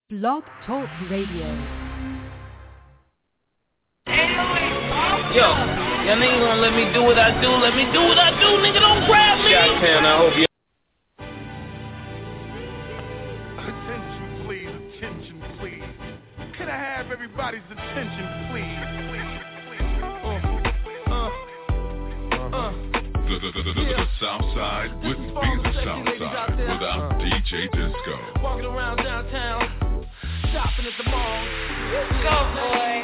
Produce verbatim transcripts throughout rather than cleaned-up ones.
Blog Talk Radio. Yo, y'all niggas gonna let me do what I do, let me do what I do, nigga, don't grab me! Shot-town, I hope you... Attention, please, attention, please. Can I have everybody's attention, please? Uh, uh, uh. The, the, the, the, the, the South Side wouldn't be the South Side without D J Disco. Walking around downtown, shopping at the mall. Go, boy.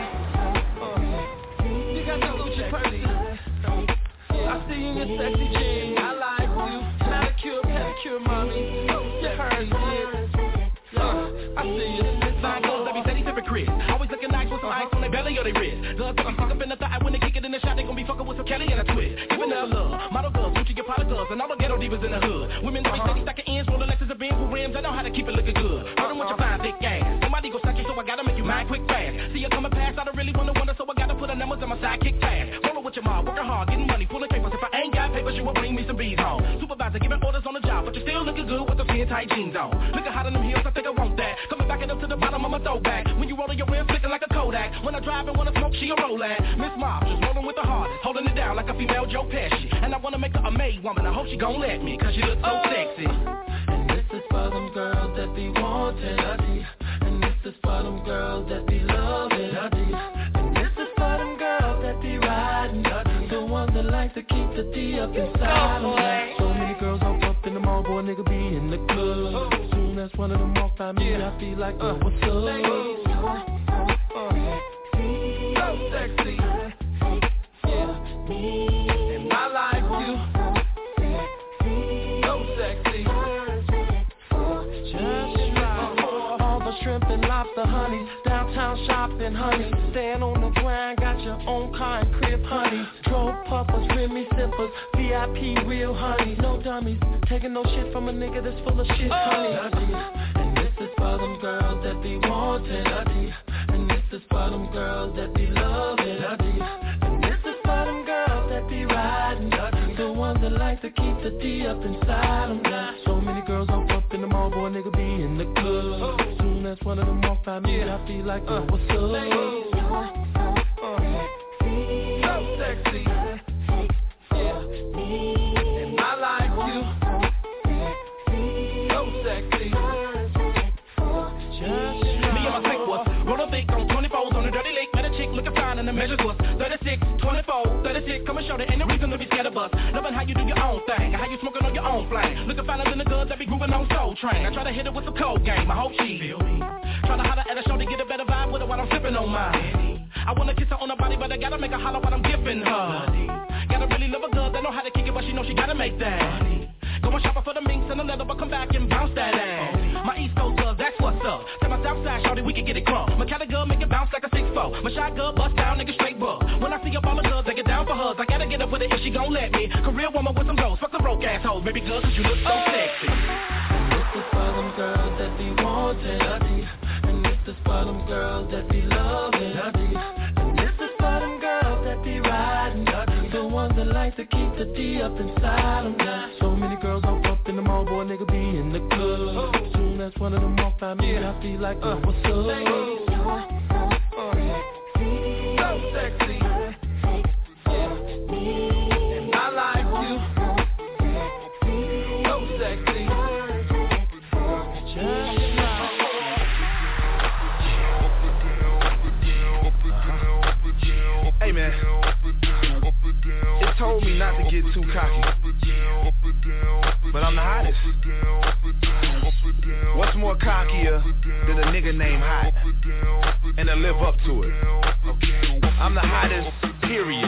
You got the Gucci purse. I see you in your sexy jeans. I like you. Manicure, pedicure, mommy. You heard it. Uh, I see you. Side clothes, every steady sipping Chris. Always looking nice with some ice on their belly or their wrist. Guns that be stuck up in the thigh when they kick it in the shot. They gon' be fucking with some Kelly and a twist. Giving her love. Model girls, Gucci, your product gloves. And all the ghetto divas in the hood. Women always steady stacking ends, rolling Lexus and Benz with rims. I know how to keep it looking good. Heard them with your fine thick ass. Somebody go stack you, so I gotta make you mine quick fast. See you coming past, I don't really wanna wonder, so I gotta put the numbers on my sidekick fast. Rollin' with your mom, working hard, getting money, pulling papers. If I ain't got papers, you will bring me some bees home. Supervisor giving orders on the job, but you still looking good with the skin tight jeans on. Looking hot in them heels, I think I want that. Coming back it up to the bottom of my throwback. When you rollin' your rims, flicking like a Kodak. When I drive and wanna smoke, she a roll at. Miss Mob, just rollin' with the hardest, holding it down like a female Joe Pesci. And I wanna make her a maid woman, I hope she gon' let me, cause she looks so sexy. And this is for them girls that be wanting, and this is for them girls that be loving, and this is for them girls that be riding, the ones that like to keep the D up inside them. So many girls up up in the mall, boy, nigga be in the club. As soon as one of them walk by me, I feel like, oh, what's up? So sexy, yeah, and I like you, so sexy. All the shrimp and lobster, honey, downtown shopping, honey. Stand on the grind, got your own car and crib, honey. Drove puffers, Remy sippers, V I P real, honey. No dummies, taking no shit from a nigga that's full of shit, honey. And this is for them girls that be wanting, and this is for them girls that be loving, and this is for them girls that be riding, the ones that like to keep the D up inside them. So many girls up up in the mall, boy, nigga be in the club. As soon as one of them walk by me, I feel like, oh, what's up? So sexy, yeah, and I like you, so sexy. Me and my tank was rollin' thick on twenty-fours on the dirty lake. Met a chick looking fine and the measures was thirty-six, twenty-four, thirty-six. Come and show there ain't no reason to be scared of us. Loving how you do your own thing, how you smoking on your own flame. Looking finer than the girls that be grooving on Soul Train. I try to hit her with some cold game, I hope she feel me. Try to holler at her show to get a better vibe with her while I'm sipping on mine. I wanna kiss her on her body, but I gotta make her holler while I'm giving her. Gotta really love a girl that know how to kick it, but she know she gotta make that. Go and shop her for the minks and the leather, but come back and bounce that ass. My East Coast girls, that's what's up. Tell my South Side shorty, we can get it crunk. My Cali girl make it bounce like a six four. My shy girl bust down, nigga straight buck. When I see up all the girls, they get down for hers. I gotta get up with her if she gon' let me. Career woman with some goals, fuck the broke assholes. Baby girl, cause you look so sexy. And this is for them girls that be wanting, and this is for them girls that be loving, and this is for them girls that be riding, the ones that like to keep the D up inside them. So many girls up up in the mall, boy, nigga be in the club. As soon as one of them walk by me, I feel like, oh, what's up? So sexy, yeah, and I like you, so sexy. Hey man, it told me not to get too cocky, but I'm the hottest. What's more cockier than a nigga named Hot, and to live up to it? I'm the hottest, period.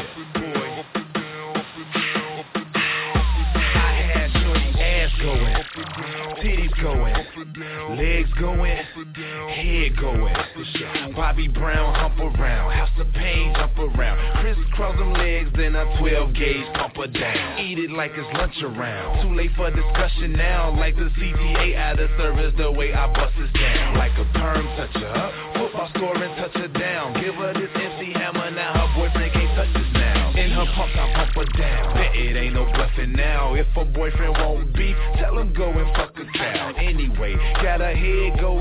I had shorty ass going, titties going, legs going, head going. Bobby Brown hump around, House of Pain jump around, crisscross them legs, then a twelve gauge pump her down. Eat it like it's lunch around. Too late for discussion now, like the C T A out of service. The way I bust it down, like a perm toucher up, football scoring touch her down. Give her this M C Hammer, now her boyfriend can't touch us now. In her pumps I pump her down. Bet it ain't no bluffing now. If her boyfriend won't beef, tell him go and fuck a cow. Anyway, got her head going up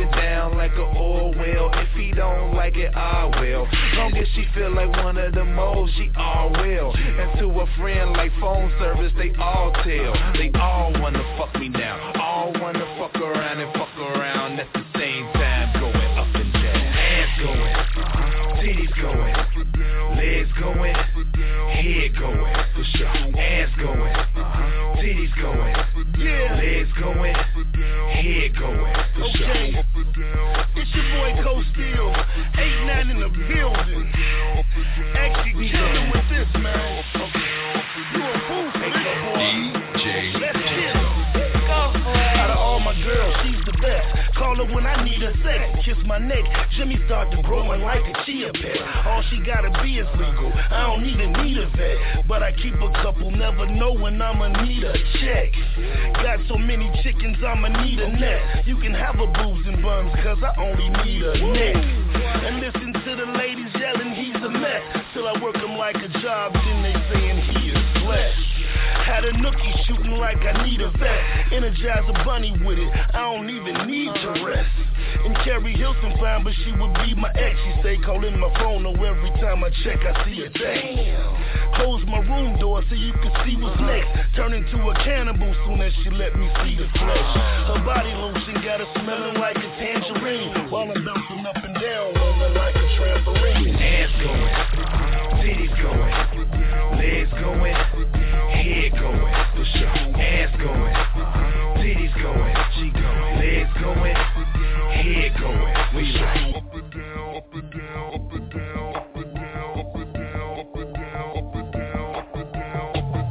it down like an oil well. If he don't like it, I will. Long as she feel like one of the moles, she all will. And to a friend like phone service, they all tell. They all wanna fuck me now. All wanna fuck around and fuck around at the same time. Going up and down. Hands going, titties going, legs going, head going, for sure. Hands going, titties going, legs going, head going, for sure. Okay, it's your boy Coach Steel, eight nine in the building. Actually chillin' with this, man. You a fool for this, boy. Let's kill her. Out of all my girls, she's the best. Call her when I need her sex. Kiss my neck, Jimmy started growing like a chia pet. All she gotta be is legal. I don't need a need a vet, but I keep a couple. Never know when I'ma need a check. Got so many chickens, I'ma need a net. You can have a boobs and buns, cause I only need a neck. And listen to the ladies yelling, he's a mess. Till I work him like a job, then they saying he is flesh. Had a nookie shooting like I need a vet. Energize a bunny with it, I don't even need to rest. And Carrie Hilson fine, but she would be my ex. She stay calling my phone, though every time I check I see a text. Close my room door so you can see what's next. Turn into a cannibal soon as she let me see the flesh. Her body lotion got her smelling like a tangerine, while I'm bouncing up and down, rolling like a trampoline. Hands going, titties going, legs going, head going, for sure. Hands going, titties going, she going, legs going, head going, for sure. Up and down, up and down, up and down, up and down, up and down, up and down, up and down, up and down, up and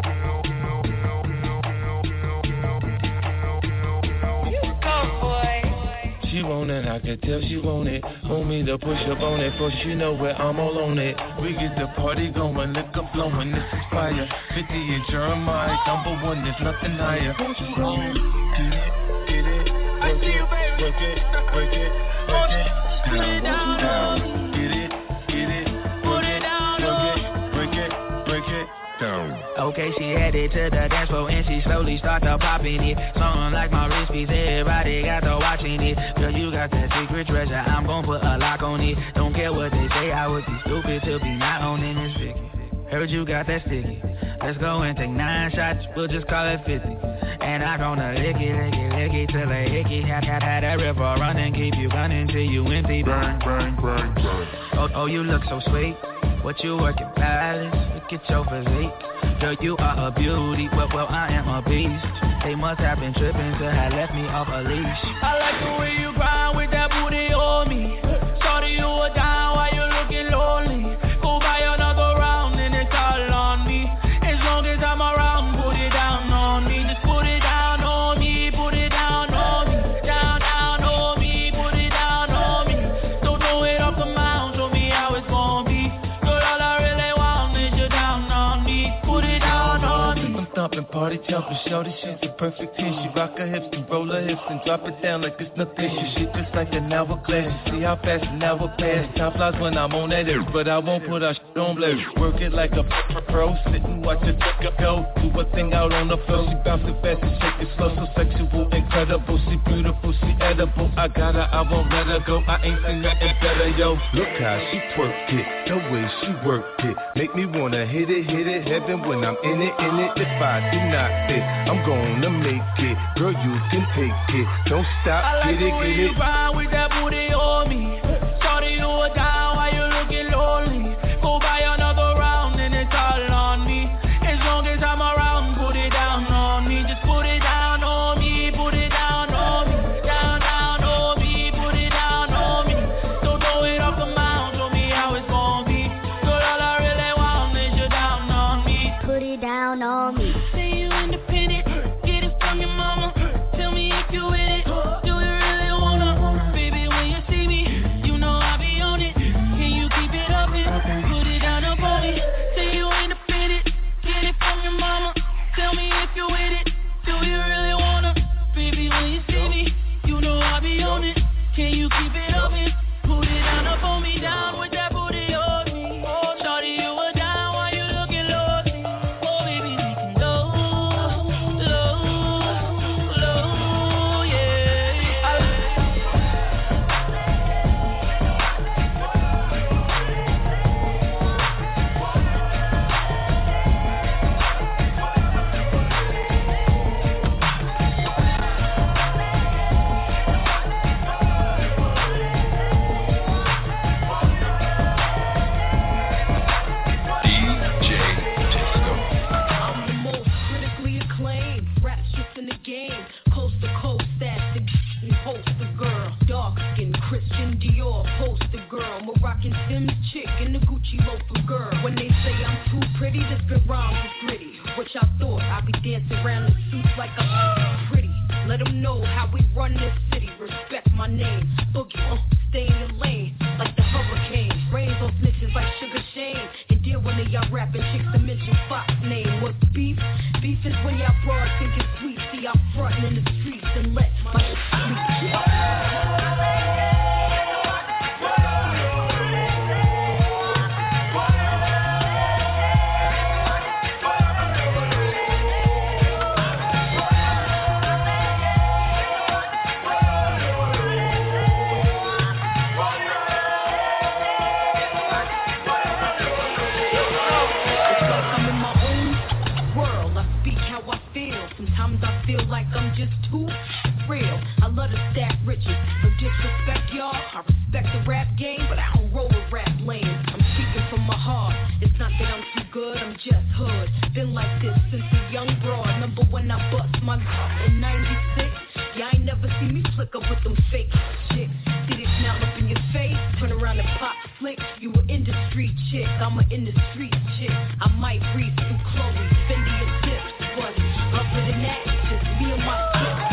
down, up and down. She want it, I can tell she want it. Want me to push up on it, first you know where I'm all on it. We get the party going, liquor flowing, this is fire. fifty and Jeremiah, number one, there's nothing higher. Get it, get it, work it, work it, work it, work it, down, down. Get it, get it, work it, work it, break it, break it, down. Okay, she headed to the dance floor and she slowly started popping it. Something like my wrist piece, everybody got to watching it. Girl, you got that secret treasure, I'm gon' put a lock on it. Don't care what they say, I would be stupid to be not owning this Vicky. Heard you got that sticky. Let's go and take nine shots, we'll just call it fifty. And I'm gonna lick it, lick it, lick it till I hickey. Had, had, had that river running, keep you running till you empty. Burn, burn, burn, burn. Oh, oh, you look so sweet. What you working, palace? Look at your physique. Girl, you are a beauty, well, well, I am a beast. They must have been tripping till had left me off a leash. I like the way you grind with that booty on me. Sorry you were down while you looking lonely. Go buy another round and it's all on me. As long as I'm around, put it down on me. Just put it down on me, put it down on me. Down, down on me, put it down on me. Don't throw it off the mound, show me how it's gonna be. Thumping, party jumping, shorty, she's a perfect ten. She rock her hips and roll her hips and drop it down like it's nothing. She shit just like an hourglass. See how fast an hour pass. Time flies when I'm on that air, but I won't put our shit on blast. Work it like a pro, sit and watch it take a go. Do a thing out on the floor. She bounce it fast and shake it slow, so sexual, incredible. She beautiful, she edible. I got her, I won't let her go. I ain't seen nothing better, yo. Look how she twerk it, the way she worked it, make me wanna hit it, hit it, heaven when I'm in it, in it. If I do not fit, I'm gonna make it. Girl, you can take it. Don't stop, I like get it, the way get you it. grind with that booty on me. Sorry you were down while you looking lonely. Go buy another round and it's all on me. As long as I'm around, put it down on me. Just put it down on me, put it down on me. Down, down on me, put it down on me. Don't throw it off the mound, show me how it's gonna be. Girl, all I really want is you down on me. Put it down on me. Can you keep it up and put it down up on me, down with that booty on me. Oh, shorty, you were down while you looking lonely. Oh, baby, we can go low, low, yeah. Christian Dior poster girl, Moroccan Sims chick, and the Gucci loafer girl. When they say I'm too pretty, this good rhymes is gritty. What y'all thought? I be dancing around in suits like I'm pretty. Let them know how we run this city. Respect my name. Boogie, uh, stay in your lane like the hurricane. Rains on snitches like Sugar Shane. And deal when they y'all rapping chicks to mention Fox name. What's beef? Beef is when y'all broad think it's sweet. See, I'm frontin' in the streets and let my shit sleep. Like I'm just too real. I love to stack riches. No disrespect, y'all. I respect the rap game, but I don't roll with rap lanes. I'm speaking from my heart. It's not that I'm too good, I'm just hood. Been like this since a young broad. Remember when I bust my in ninety-six? Y'all ain't never see me flick up with them fake chicks. See this smile up in your face? Turn around and pop flick. You an industry chick, I'm an industry chick. I might breathe through Chloe, Fendi and Tips, but other than that, just me and my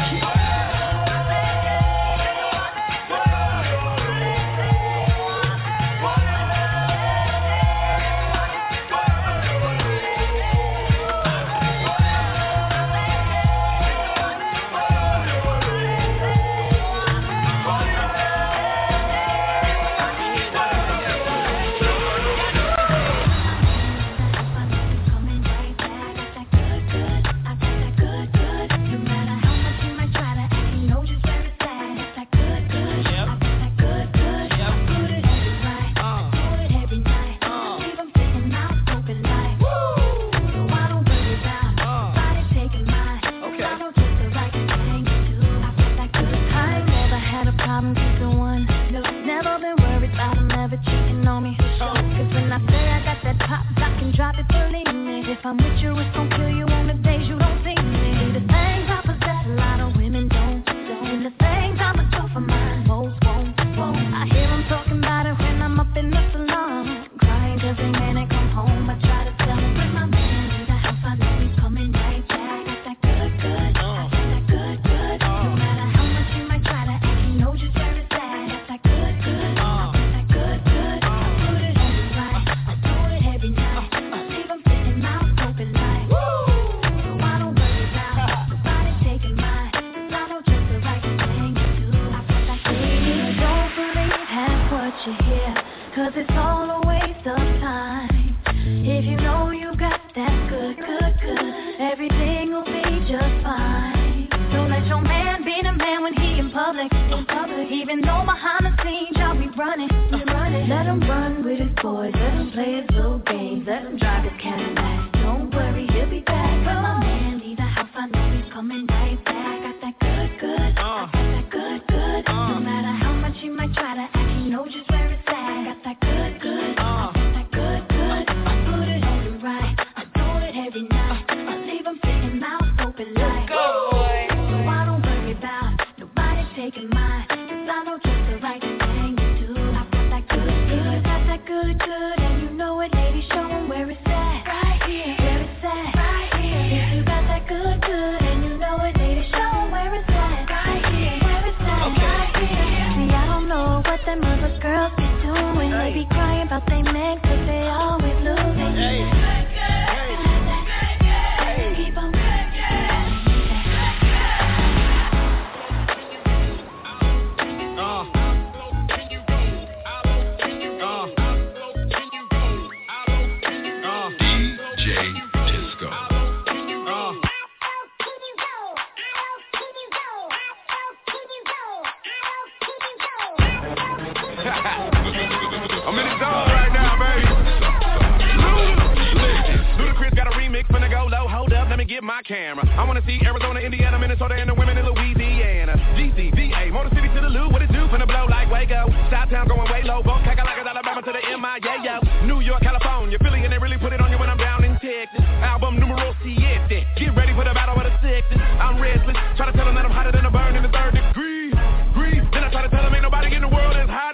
I'm restless, try to tell them that I'm hotter than a burn in the third degree. Then I try to tell them ain't nobody in the world as hot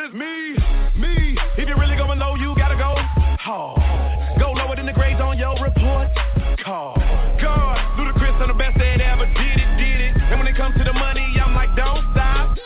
report card. God, Ludacris on the best that ever did it, did it. And when it comes to the money, I'm like, don't stop.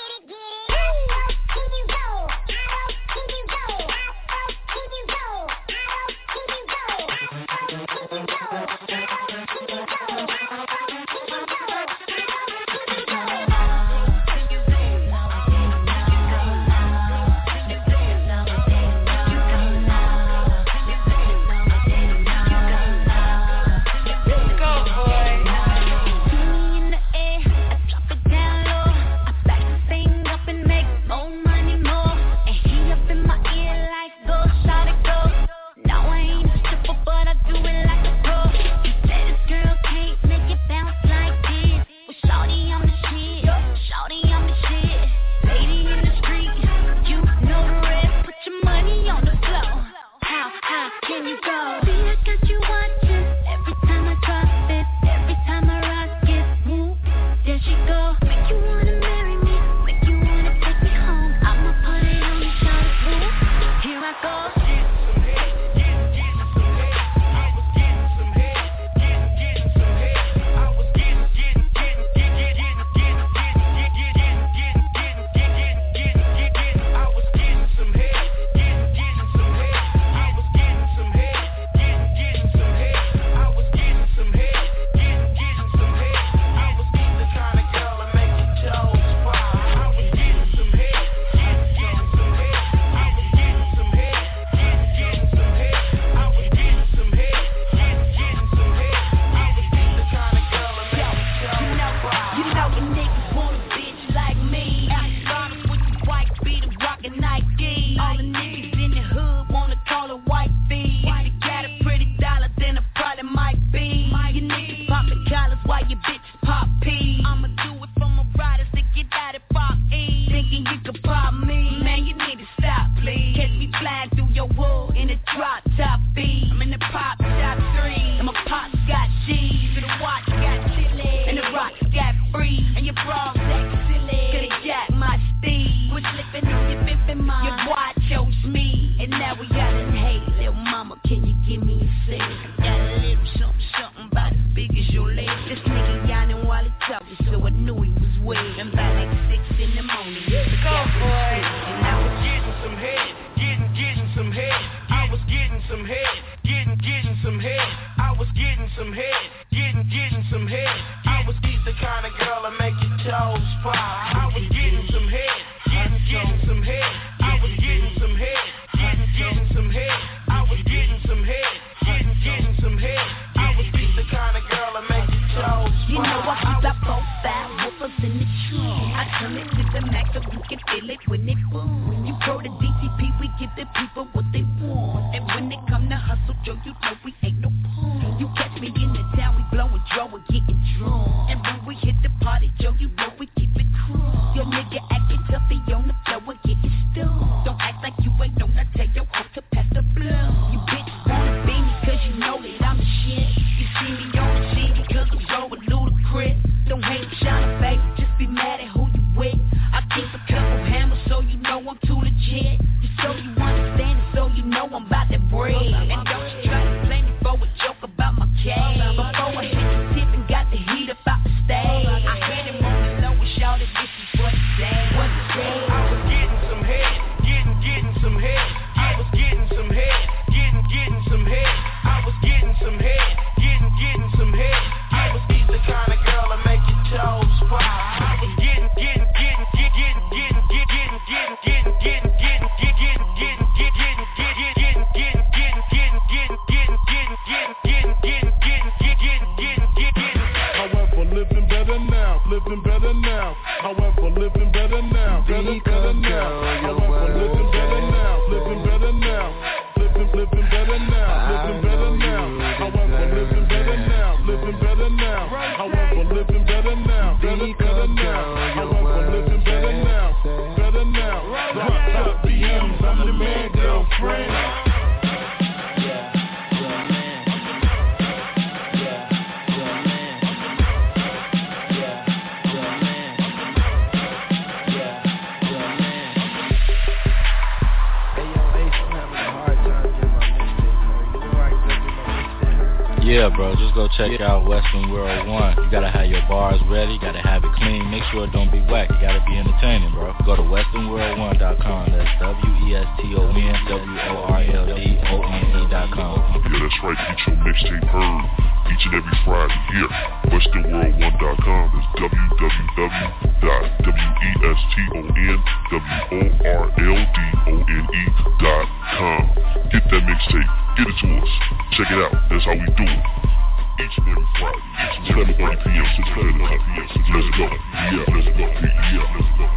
Yeah, bro, just go check yeah. out Western World One. You gotta have your bars ready, you gotta have it clean, make sure it don't be whack, you gotta be entertaining, bro. Go to western world one dot com, that's W E S T O N W O R L D O N E dot com. Yeah, that's right, get your mixtape heard each and every Friday here, western world one dot com, that's w w w dot w e s t o n w o r l d o n e dot com. Get that mixtape, get it to us, check it out, that's how we do it. Each and every Friday, seven thirty p.m. six thirty p.m. Let's go, yeah, let's go, yeah, let's go.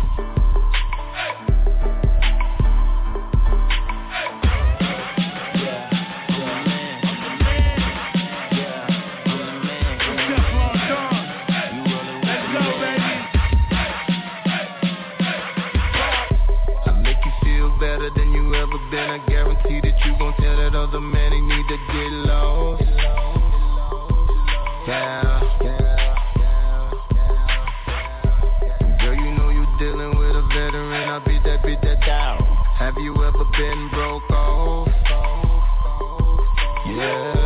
Then I guarantee that you gon' tell that other man he need to get lost. Yeah, girl, you know you dealing with a veteran. I beat that, beat that down. Have you ever been broke off? Yeah.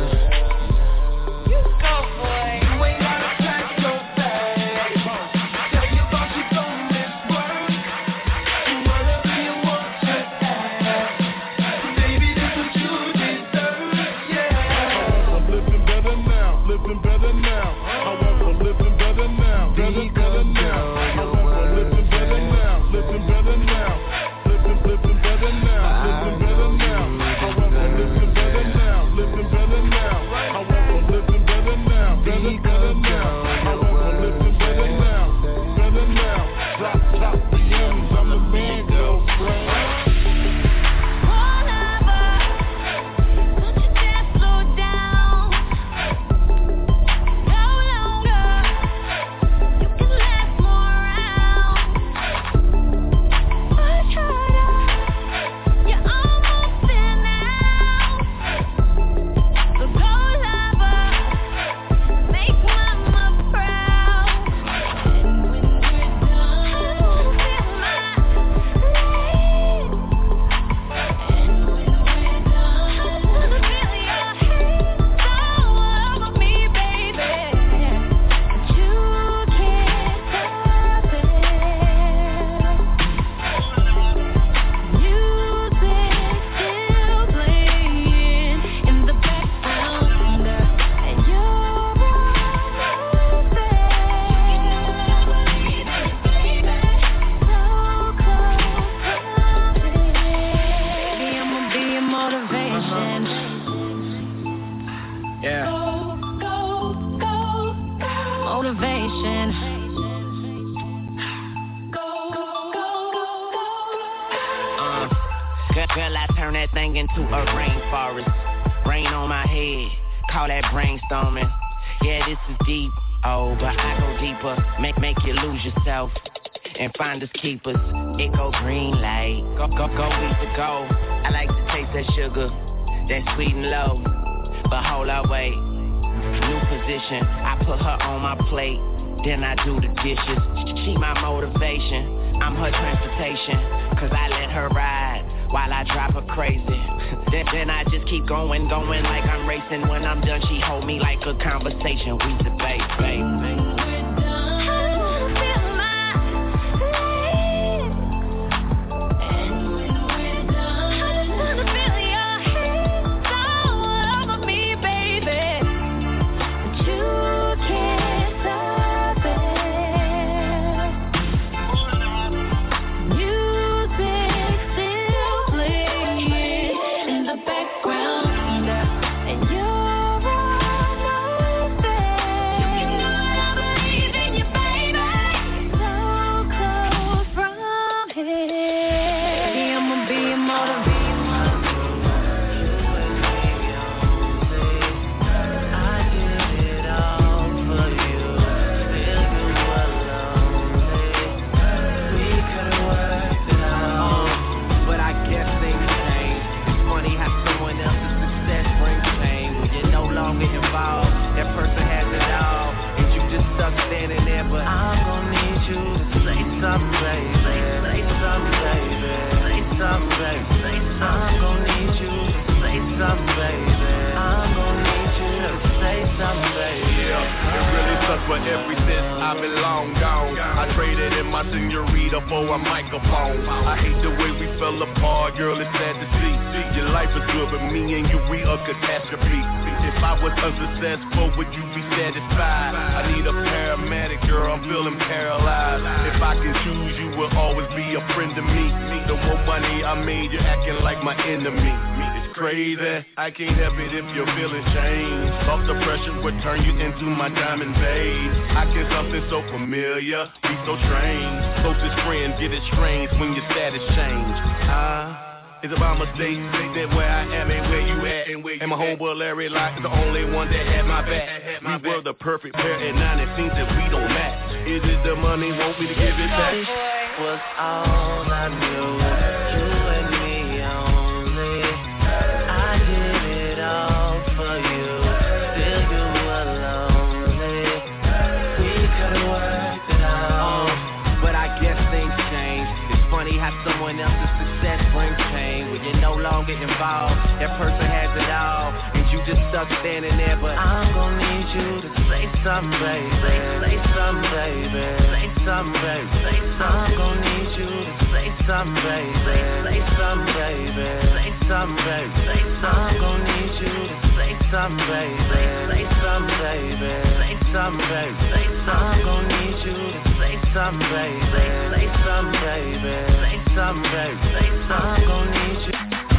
Keepers, it go green light. Go, go, go, eat the go. I like to taste that sugar, that sweet and low. But hold up, wait. New position, I put her on my plate. Then I do the dishes. She my motivation, I'm her transportation. Cause I let her ride while I drive her crazy. then, then I just keep going, going like I'm racing. When I'm done, she hold me like a conversation. We debate, baby. I'm gonna need you to say something, baby. I'm gonna need you to but ever since I've been long gone, I traded in my senorita for a microphone. I hate the way we fell apart, girl, it's sad to see. Your life is good, but me and you, we a catastrophe. If I was unsuccessful, would you be satisfied? I need a paramedic, girl, I'm feeling paralyzed. If I can choose, you will always be a friend to me. The more money I made, you're acting like my enemy. It's crazy, I can't help it if your feelings change. Off the pressure would turn you into my diamond vase. I get something so familiar, be so strange. Closest friend get it strange when your status change. Ah. It's about mistake, that where I am ain't where you at. And my homeboy Larry Locke is the only one that had my back. We were the perfect pair, and now it seems that we don't match. Is it the money, want me to give it back? This was all I knew, you and me only. I did it all for you, still you were lonely. We could've worked it out, but I guess things change. It's funny how someone else's success brings pain. When you're no longer involved, that person has it all, and you just stuck standing there. But I'm gonna need you to say something, baby. Say, say something, baby. Say something, baby. Say something. I'm gonna need you to say something, baby. Say, say something, baby. Say something, baby. Say something. I'm gonna need you to say something, baby. Say, say something, baby. Say something, baby. Say something. I'm gonna need you to say something, baby. Say, say something, baby. Say something, baby. Say something. I'm gonna need you.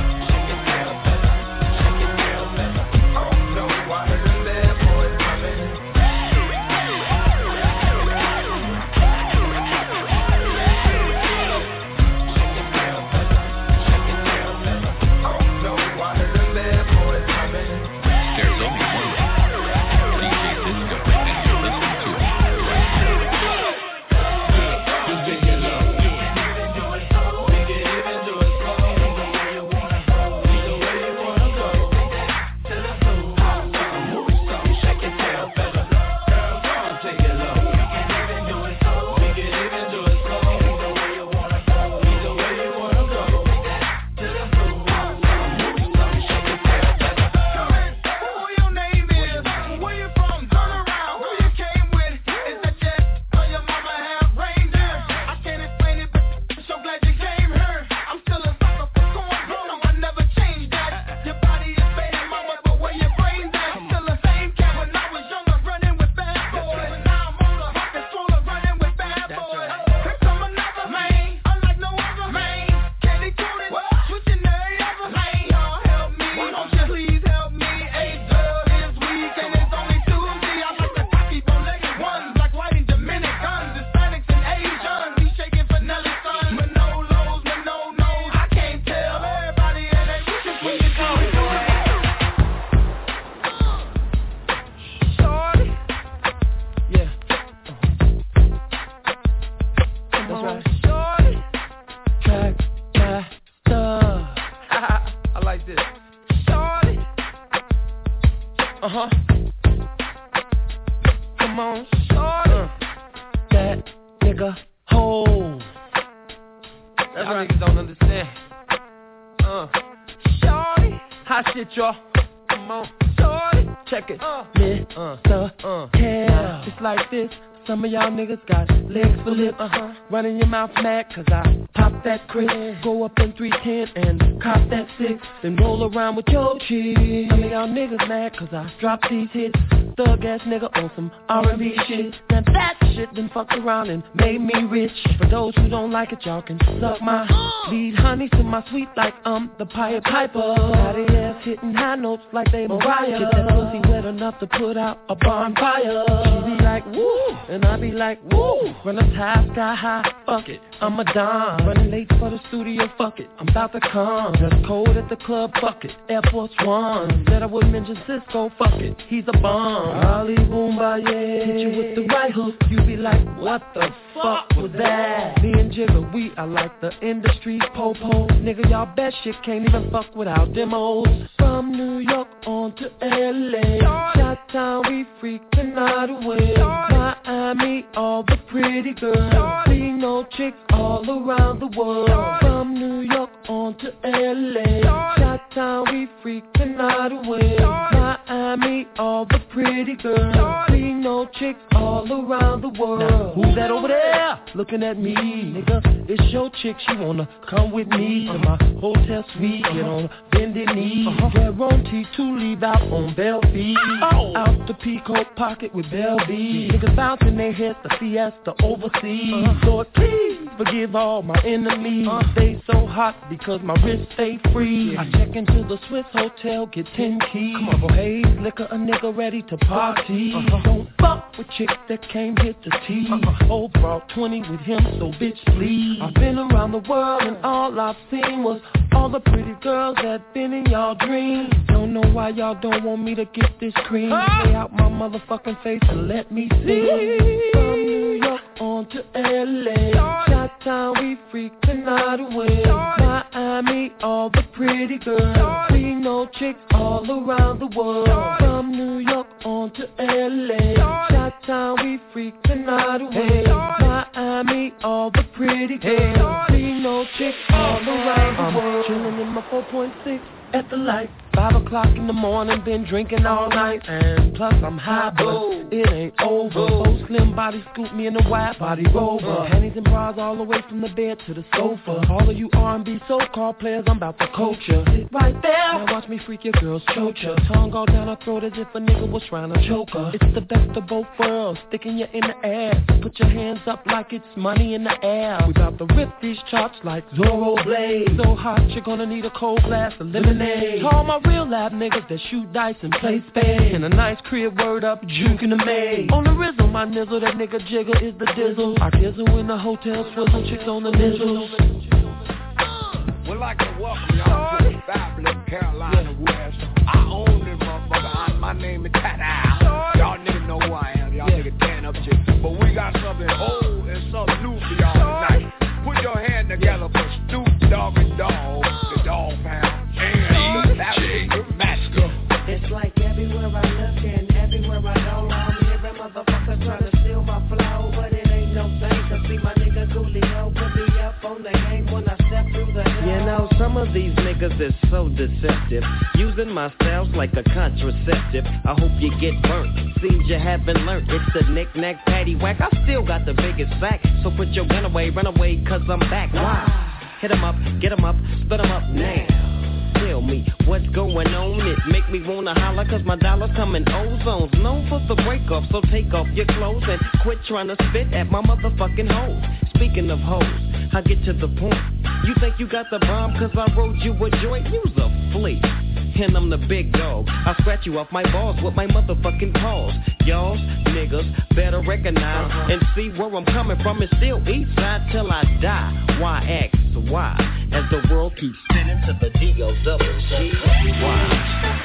Uh-huh. Come on, shorty. Uh, that nigga hole. That's y'all right. Niggas don't understand. Uh, shorty. Hot shit, y'all. Come on, shorty. Check it. Uh, Mister Uh, uh, yeah. It's like this. Some of y'all niggas got legs for lips, uh-huh. Running your mouth mad cause I pop that crisp. Go up in three ten and cop that six. Then roll around with your cheese. Some of y'all niggas mad cause I drop these hits. Thug ass nigga on some R and B shit. Now that shit done fucked around and made me rich. For those who don't like it, y'all can suck my lead honey to my sweet like I'm the Pied Piper. Body ass hitting high notes like they Mariah. Get that pussy wet enough to put out a bonfire. She be like woo, and I be like woo. When I'm high, sky high, fuck it, I'm a dime. Running late for the studio, fuck it, I'm about to come. Dress cold at the club, fuck it, Air Force One. Said I would mention Cisco, fuck it, he's a bum. Ali Boombaye, hit you with the right hook, you be like, what the fuck was that? Me and Jigga, we are like the industry po-po. Nigga, y'all bet shit can't even fuck without demos. From New York on to L A, Shot-town, we freaking out away. Miami, all the pretty girls. We know chicks all around the world. From New York on to L A, Shot-town, we freaking out away. Miami, all the pretty girls. We know know chicks all around the world. Now, who's that over there looking at me, nigga? It's your chick, she wanna come with me to my hotel suite, get on bended knee, uh-huh. guarantee to leave out on Bellevue, oh. out the Peacoat pocket with Bell B. Niggas bouncing their heads, the fiesta overseas. Uh-huh. Lord, please forgive all my enemies. Uh-huh. Stay so hot because my wrist stay free. Yeah. I check into the Swiss hotel, get ten keys. Come on, bro. Hey, liquor, a nigga ready to party. Uh-huh. Don't fuck with chicks that came here to tease. Uh-huh. Old brought twenty with him, so bitch please. I've been around the world and all I've seen was all the pretty girls that been in y'all dreams. Don't know why y'all don't want me to get this cream. Stay out my motherfucking face and let me see. From New York on to L A, Chi-Town we freak the night away. Miami, all the pretty girls. We know chicks all around the world. From New York on to L A, Chi-Town we freak the night away. Miami, all the pretty girls. We know chicks all around the world. I'm chillin' in my four point six at the light. Five o'clock in the morning, been drinking all night. And plus I'm high, but it ain't over. So slim body scoop me in the white body rover. Panties and bras all the way from the bed to the sofa. All of you R and B so-called players, I'm about to coach ya. Sit right there, now watch me freak your girl's chocha. Tongue all down her throat as if a nigga was trying to choke her. It's the best of both worlds, sticking you in the air. Put your hands up like it's money in the air. We about to rip these chops like Zorro Blade. So hot you're gonna need a cold glass of lemonade. Call my real live niggas that shoot dice and play spades. In a nice crib, word up, juke in the maid. On the rizzle, my nizzle, that nigga jigger is the dizzle. I dizzle in the hotel, swizzle, chicks on the nizzles. We'd like to welcome y'all to the fabulous Carolina West. I own this motherfucker, I, my name is Tata. Y'all niggas know who I am, y'all yeah. niggas tan up chicks. But we got something old and something new for y'all tonight. Put your hand together for Snoop Dogg and Dog, the Dog Pound. It's like everywhere I look and everywhere I go, I'm hearing motherfuckers trying to steal my flow, but it ain't no thing to see my nigga Coolio put me up on the game when I step through the door. You know, some of these niggas is so deceptive, using my styles like a contraceptive. I hope you get burnt, seems you haven't learned. It's the knick-knack, paddywhack, I still got the biggest sack. So put your gun away, run away, cause I'm back. Why? Hit 'em up, get 'em up, split 'em up now. Tell me what's going on, it make me wanna holler cause my dollars come in ozones. Known for the break off, so take off your clothes and quit trying to spit at my motherfucking hoes. Speaking of hoes, I get to the point. You think you got the bomb cause I wrote you a joint? You's a flea, and I'm the big dog. I scratch you off my balls with my motherfucking paws. Y'all niggas better recognize uh-huh. and see where I'm coming from. It's still east side till I die. Why X? Why? As the world keeps spinning to the D O double G. Why?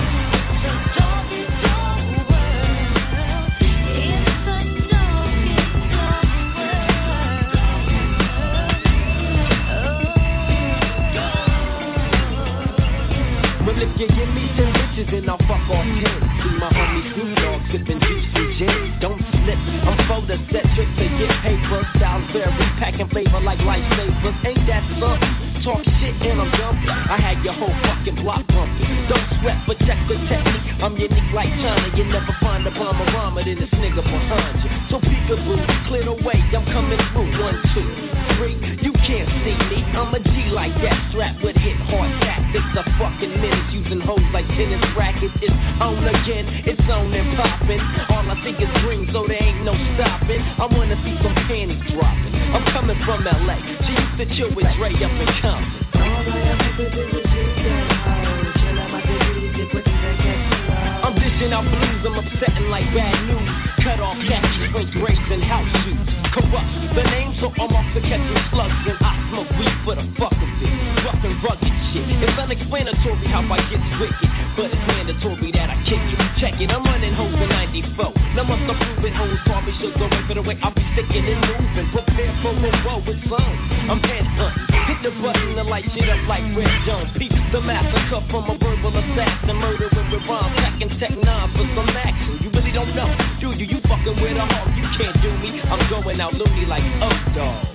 Well, if you give me ten bitches, then I'll fuck off ten. See my homie Snoop Dogg sipping juicy gin. Don't slip, I'm photocentric to get paper. Styles vary, packing flavor like lifesavers. Ain't that something? Talk shit and I'm dumping. I had your whole fucking block bumping. Don't sweat, but check the technique. I'm unique like China. You never find a bomber rhymer than this nigga behind you. So peekaboo, clear the way. I'm coming through. One, two, three. You can't see me. I'm a G like that. Strapped with hit hard tactics. A fucking minute using hoes like tennis rackets. It's on again. It's on and popping. All I think is green, so there ain't no stopping. I wanna see some panties dropping. I'm coming from L A. She used to chill with Dre up in Compton. All I ever did was shoot that hoe. Chill out my disease, it puts that catch. I'm dishing out blues, I'm upsetting like bad news. Cut off khakis, French braids and house shoes. Corrupt the name, so I'm off to catching slugs. And I smoke weed for the fuck of it. Rough and rugged shit. It's unexplanatory how I get wicked, but it's mandatory that I kick it. Check it, I'm running hoes in ninety-four. Now must approve it, hoes probably should go right for the way I'll be sticking and moving. Prepare for a woe with some. I'm headhunting. Hit the button to light shit up like Red Jones. Peep the massacre from a verbal assassin. Murdering with rhymes, packing tech nine for some action. You really don't know, do you? You fucking with a hawk, you can't do me. I'm going out loony like Oak Dog.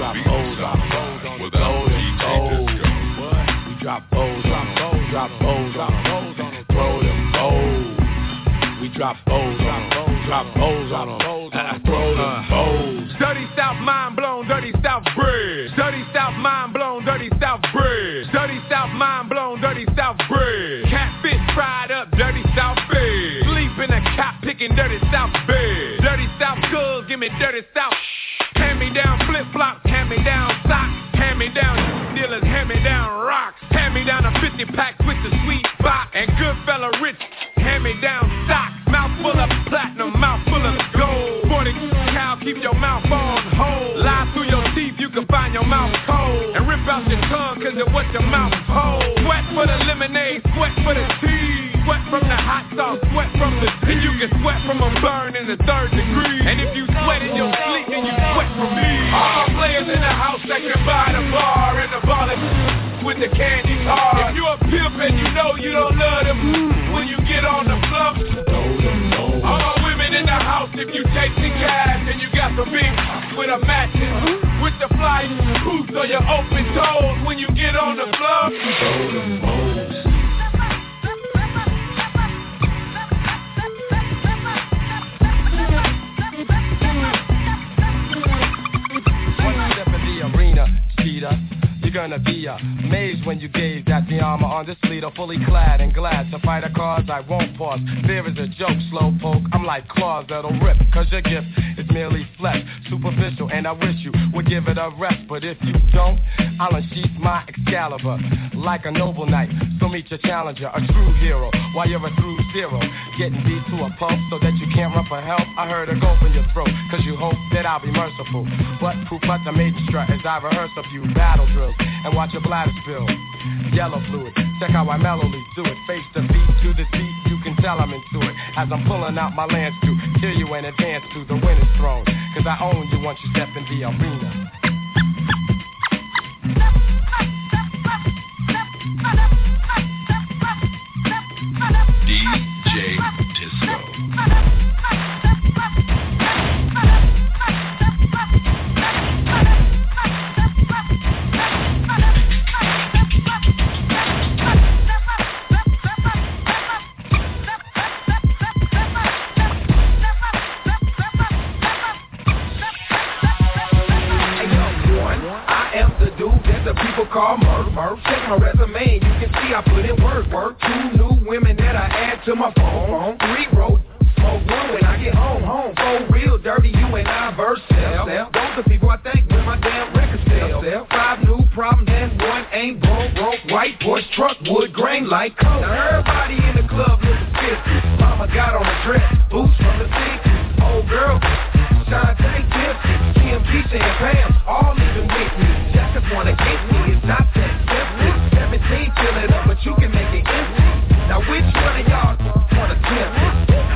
drop O's on them without D J Disco. We drop O's on them, drop O's on them, throw them O's. We drop O's on them, drop O's on them, throw them O's. Dirty South, mind blown, dirty South bridge. Dirty South, mind blown, dirty South bridge. Dirty South, mind blown, dirty South bridge. Catfish fried up, dirty South bed. Sleep in a cop picking dirty South bed. Dirty South good, give me dirty South. Hand me down flip flops, hand me down socks, hand me down dealers, hand me down rocks, hand me down a fifty pack with the sweet box and good fella rich. Hand me down stocks, mouth full of platinum, mouth full of gold. forty cow, keep your mouth on hold. Lie through your teeth, you can find your mouth cold. And rip out your tongue, cause it what your mouth hold. Sweat for the lemonade, sweat for the tea. Sweat from the hot sauce, sweat from the tea. And you can sweat from a burn in the third degree. And if you sweat in your sleep, then you sweat from me. All players in the house that can buy the bar and the ballin' with the candy car. If you a pimp and you know you don't love them, when you get on the floor, all women in the house, if you chasing cash and you got some big with a mattress, with the fly boots or your open toes, when you get on the floor, you're gonna be amazed when you gaze at the armor on this leader, fully clad and glad to fight a cause I won't pause. Fear is a joke, slowpoke. I'm like claws that'll rip, cause your gift is merely flesh, superficial, and I wish you would give it a rest. But if you don't, I'll unsheath my Excalibur like a noble knight. So meet your challenger, a true hero, while you're a through zero, getting beat to a pulp so that you can't run for help. I heard a gulp in your throat, cause you hope that I'll be merciful. But proof but the major strut as I rehearse a few battle drills and watch your bladder spill yellow fluid. Check how I mellowly do it. Face the beat to the beat, you can tell I'm into it. As I'm pulling out my lance to kill you in advance to the winner's throne. Cause I own you once you step in the arena. D J Disco. Call Murph, Murph. Check my resume and you can see I put in work, work. Two new women that I add to my phone. Three road, smoke one when I get home, home. Four real dirty, you and I verse sell. Those are people I think when my damn record sell. Five new problems and one ain't broke, broke. White Porsche truck, wood grain like coke. Now everybody in the club looking fifty. Mama got on a dress, boots from the fifties. Old girl, Shantae, Tiffany, Kim, Keisha, and Pam, all living with me. Just wanna get me, it's not that simple. Seventeen, fill it up, but you can make it empty. Now which one of y'all wanna tempt me?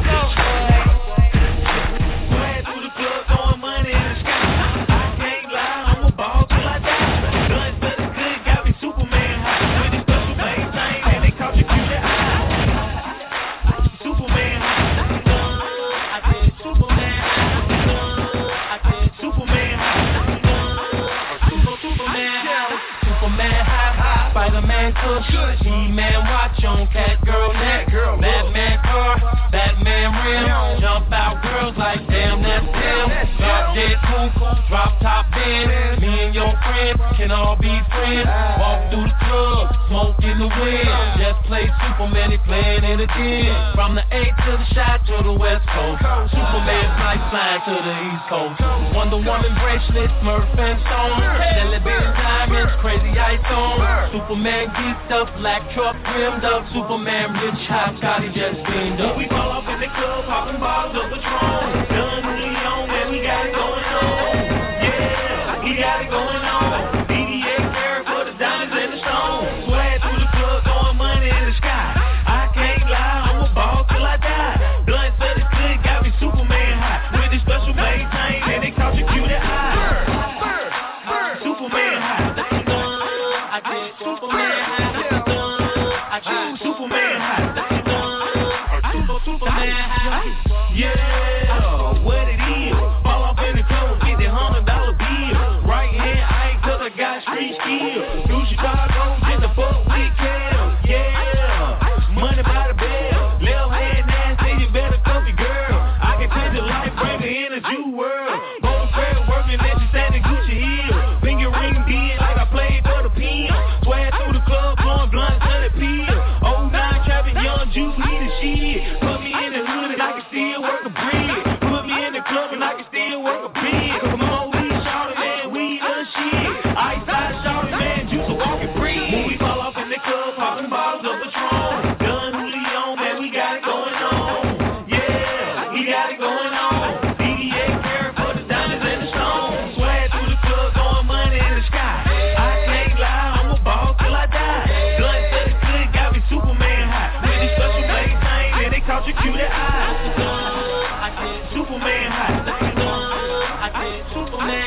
Ran through the club, throwing money in the sky. I can't lie, I'm a ball till I die. Guns to the good, got me Superman high. With the special maintain, and they caught you cute eye. Superman high. I did Superman high. I did Superman high. Superman high, high, Spider-Man tush, He-Man watch on Catgirl neck, Batman car, Batman rim, jump out girls like damn that's him. Drop dead coupe, drop top bin, me and your friends can all be friends. Walk through the club, smoke in the wind, just play Superman, he playing in the den. From the A to the shot to the West Coast, Superman's like flying to the East Coast. Wonder Woman bracelets, Smurf and Stone, celebrating diamonds, crazy ice on. Superman geeked up, black truck rimmed up. Superman rich, hot, Scotty just cleaned up. We fall off in the club, popping bottles of Patron. Done Leon, man, we got it going on. Yeah, we got it going on. D D A carry for the diamonds and the stones. Swag through the club, throwing money in the sky. I can't lie, I'm a ball till I die. Blunt said it's good, got me Superman high. With his special maintain, and they caught you cute eye. Superman high. Superman high, I choose Superman high, Superman high, yeah, what it is, fall off in the club, get that hundred dollar bill, right hand got street skills. Through Chicago, just a fuck with Kel. Yeah, money by the bell. Left hand nasty, you better cuff your girl. I can change your life, bring her in a Jew world. Go to fair working, let you stand in Gucci heel. Finger ring big like I played for the pen. Swag through the club, blowing blunt to the peel. Oh nine trapping young Jew, he the shit. Put me in the hood and I can still work a bread. Put me in the club and I can still work a bed. Come on, we shoutin', man, we the shit. Ice ice shoutin', man, Juice a walking breed. When we fall off in the club, poppin' bottles of Patron. Gun Julio, man, we got it going on. Yeah, we got it going on. D D A carry for the diamonds and the stones. Swag through the club, throwing money in the sky. I can't lie, I'm a ball till I die. Blunt to the good, got me Superman high. With this special blade thing, and they caught your cutie eye. Superman high. Superman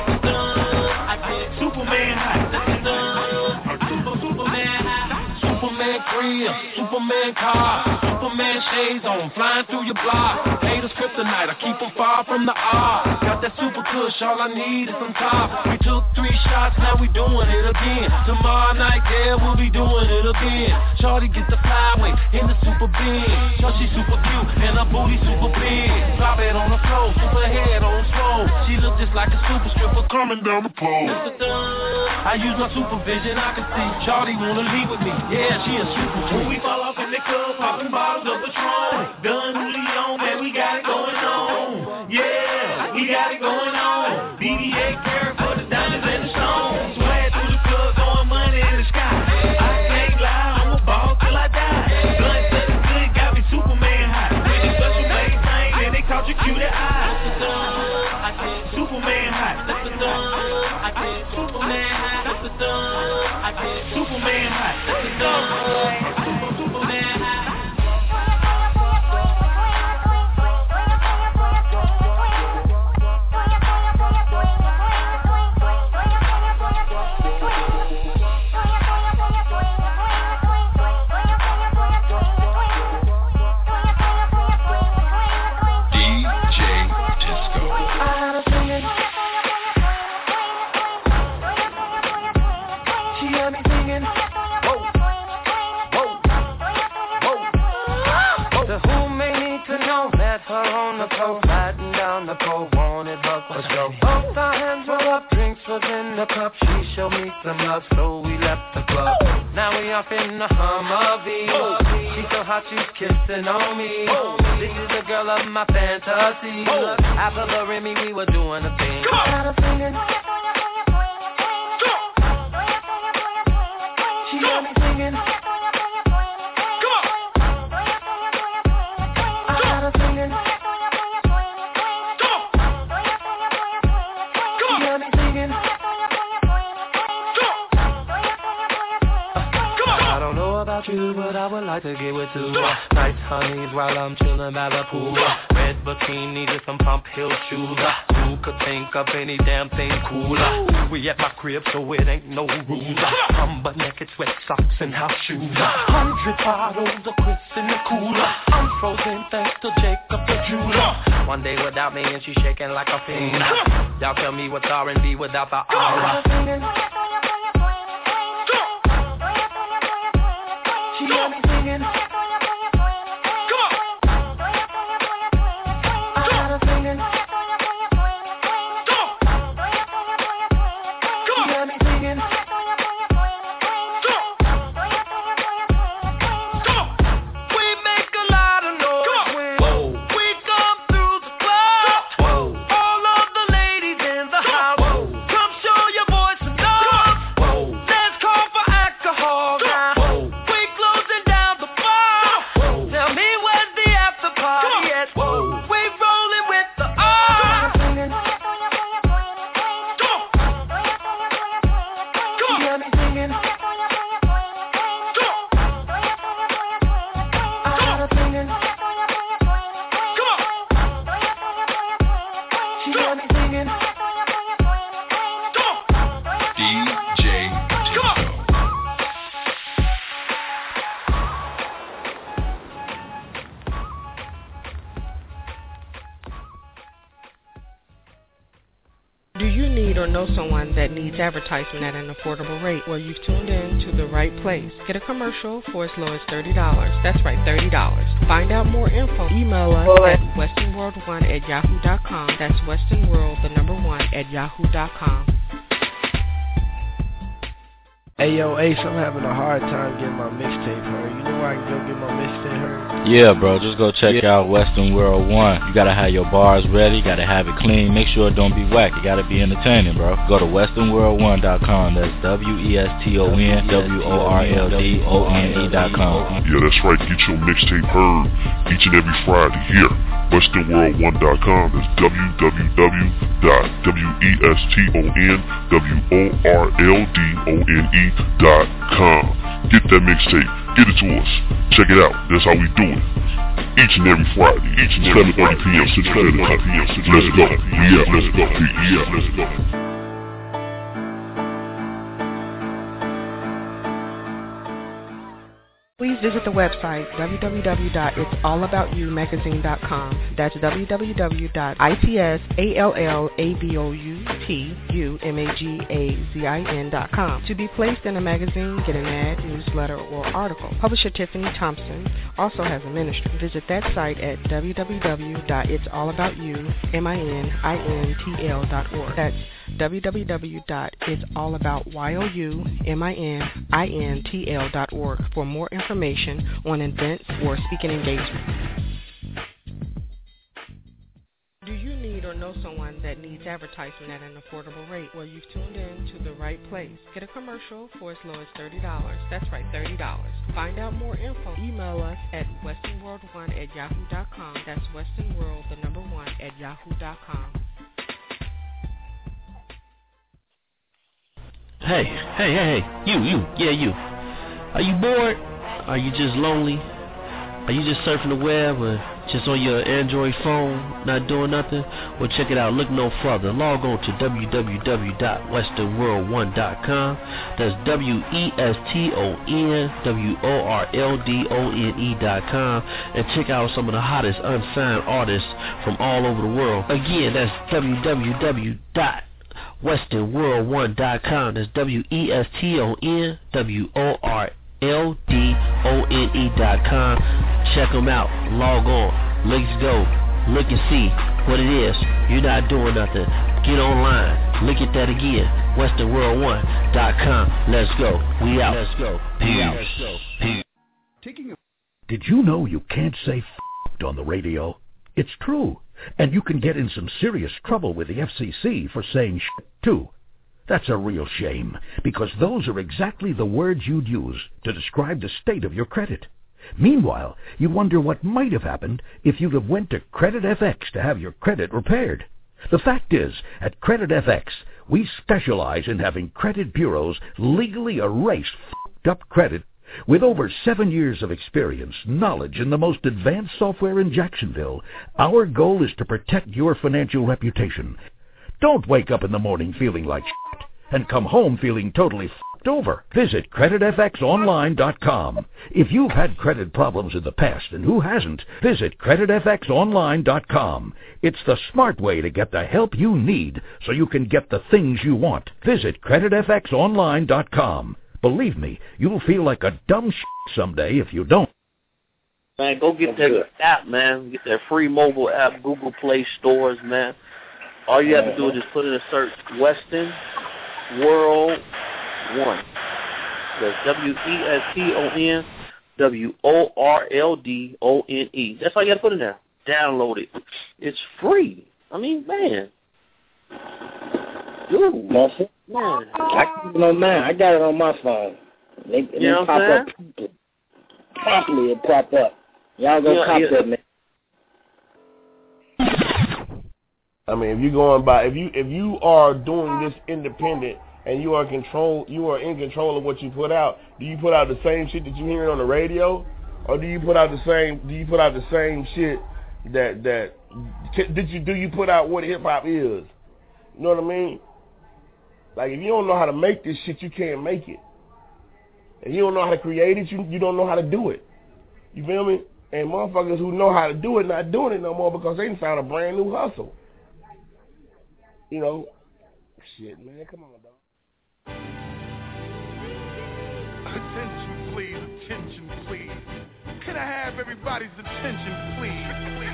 high. Superman high. Superman high. Superman grill, Superman car, Superman shades on, flying through your block. Haters kryptonite, I keep them far from the R. Got that super kush, all I need is some top. We took three shots, now we doing it again. Tomorrow night, yeah, we'll be doing it again. Shorty get the flyway in the super big. So she super cute and her booty super big. Drop it on the floor, super head on swole. She look just like a super stripper coming down the pole. I use my supervision, I can see Shorty wanna leave with me. Yeah, she a super queen. When we fall off in the club, popping bottles of Patron. Gun Julio, man, we got it going on. Yeah, we got it going on. D D A carry for the diamonds and the stones. Swag through the club, throwing money in the sky. I can't lie, I'm a ball till I die. Blunt to the good, got me Superman high. With this special blade thing, and they caught your cutie eye. Superman high. Superman high. Superman high. Superman high. The pole wanted her for show. Both our hands were up, drinks was in the cup. She showed me some love, so we left the club. Now we off in the Humvee. She's so hot, she's kissing on me. This is the girl of my fantasy. After the Remy, we were doing a thing. Got her singing. She got me singing. I got her singing. You, but I would like to get with two uh, nice honeys while I'm chillin' by the pool. Uh, red bikinis and some pump hill shoes. Uh, who could think of any damn thing cooler? We at my crib, so it ain't no rules. Uh, I'm butt naked, sweat socks and house shoes. Uh, Hundred bottles of Chris in the cooler. I'm frozen thanks to Jacob the jeweler. One day without me and she shaking like a fiend. Y'all tell me what's R and B without the aura. She got me singing. Come on. I got her singing. Come on. Come on. She got me singing. Come on. Come on. We make a lot of noise when we come through the club. Whoa. All of the ladies in the house. Whoa. Come show your boys some love. Whoa. Let's call for alcohol now. Know someone that needs advertisement at an affordable rate? Well, you've tuned in to the right place. Get a commercial for as low as thirty dollars. That's right, thirty dollars. Find out more info. Email us at western world one at yahoo dot com. That's westernworld, the number one, at yahoo dot com. Hey yo, Ace, I'm having a hard time getting my mixtape heard. You know where I can go get my mixtape heard? Yeah, bro, just go check yeah. out Western World One. You gotta have your bars ready, gotta have it clean, make sure it don't be whack, it gotta be entertaining, bro. Go to western world one dot com, that's W E S T O N W O R L D O N E dot com. Yeah, that's right, get your mixtape heard each and every Friday here. western world one dot com, that's w w w dot w e s t o n w o r l d o n e dot com. Get that mixtape, get it to us, check it out, that's how we do it. Each and every Friday, each and seven thirty p.m. Central Standard Time. Let's go, yeah, let's go, yeah, let's go. Please visit the website w w w dot its all about you magazine dot com. That's w w w dot its all about you magazine dot com. To be placed in a magazine, get an ad, newsletter, or article. Publisher Tiffany Thompson also has a ministry. Visit that site at w w w dot its all about you magazine dot org. That's w w w dot its all about you magazine dot org for more information on events or speaking engagements. Do you need or know someone that needs advertisement at an affordable rate? Well, you've tuned in to the right place. Get a commercial for as low as thirty dollars. That's right, thirty dollars. Find out more info. Email us at western world one at yahoo dot com. That's westernworld, the number one, at yahoo dot com. Hey, hey, hey, hey, you, you, yeah, you. Are you bored? Are you just lonely? Are you just surfing the web or just on your Android phone, not doing nothing? Well, check it out. Look no further. Log on to w w w dot western world one dot com. That's W E S T O N W O R L D O N E dot com. And check out some of the hottest unsigned artists from all over the world. Again, that's w w w dot western world one dot com. That's W E S T O N W O R L D O N E dot com. Check them out. Log on. Let's go. Look and see what it is. You're not doing nothing. Get online. Look at that again. western world one dot com. Let's go. We out. Let's go. Peace. Let's go. Peace. Did you know you can't say f***ed on the radio? It's true. And you can get in some serious trouble with the F C C for saying shit too. That's a real shame, because those are exactly the words you'd use to describe the state of your credit. Meanwhile, you wonder what might have happened if you'd have went to Credit F X to have your credit repaired. The fact is, at Credit F X, we specialize in having credit bureaus legally erase f***ed up credit. With over seven years of experience, knowledge, and the most advanced software in Jacksonville, our goal is to protect your financial reputation. Don't wake up in the morning feeling like shit and come home feeling totally f***ed over. Visit credit f x online dot com. If you've had credit problems in the past, and who hasn't, visit credit f x online dot com. It's the smart way to get the help you need so you can get the things you want. Visit credit f x online dot com. Believe me, you'll feel like a dumb shit someday if you don't. Man, go get that app, man. Get that free mobile app, Google Play stores, man. All you have to do is just put in a search, Western World One. That's W E S T O N W O R L D O N E. That's all you got to put in there. Download it. It's free. I mean, man. Dude. That's it. Man. I keep it on mine. I got it on my phone. They, they you know pop what I'm up promptly. Promptly it pop up. Y'all go yeah, cop yeah. that, man. I mean, if you're going by, if you if you are doing this independent and you are control, you are in control of what you put out. Do you put out the same shit that you hearing on the radio, or do you put out the same? Do you put out the same shit that that did you do you put out what hip hop is? You know what I mean? Like, if you don't know how to make this shit, you can't make it. If you don't know how to create it, you you don't know how to do it. You feel me? And motherfuckers who know how to do it not doing it no more because they done found a brand new hustle. You know, shit, man. Come on, dog. Attention, please. Attention, please. Can I have everybody's attention, please?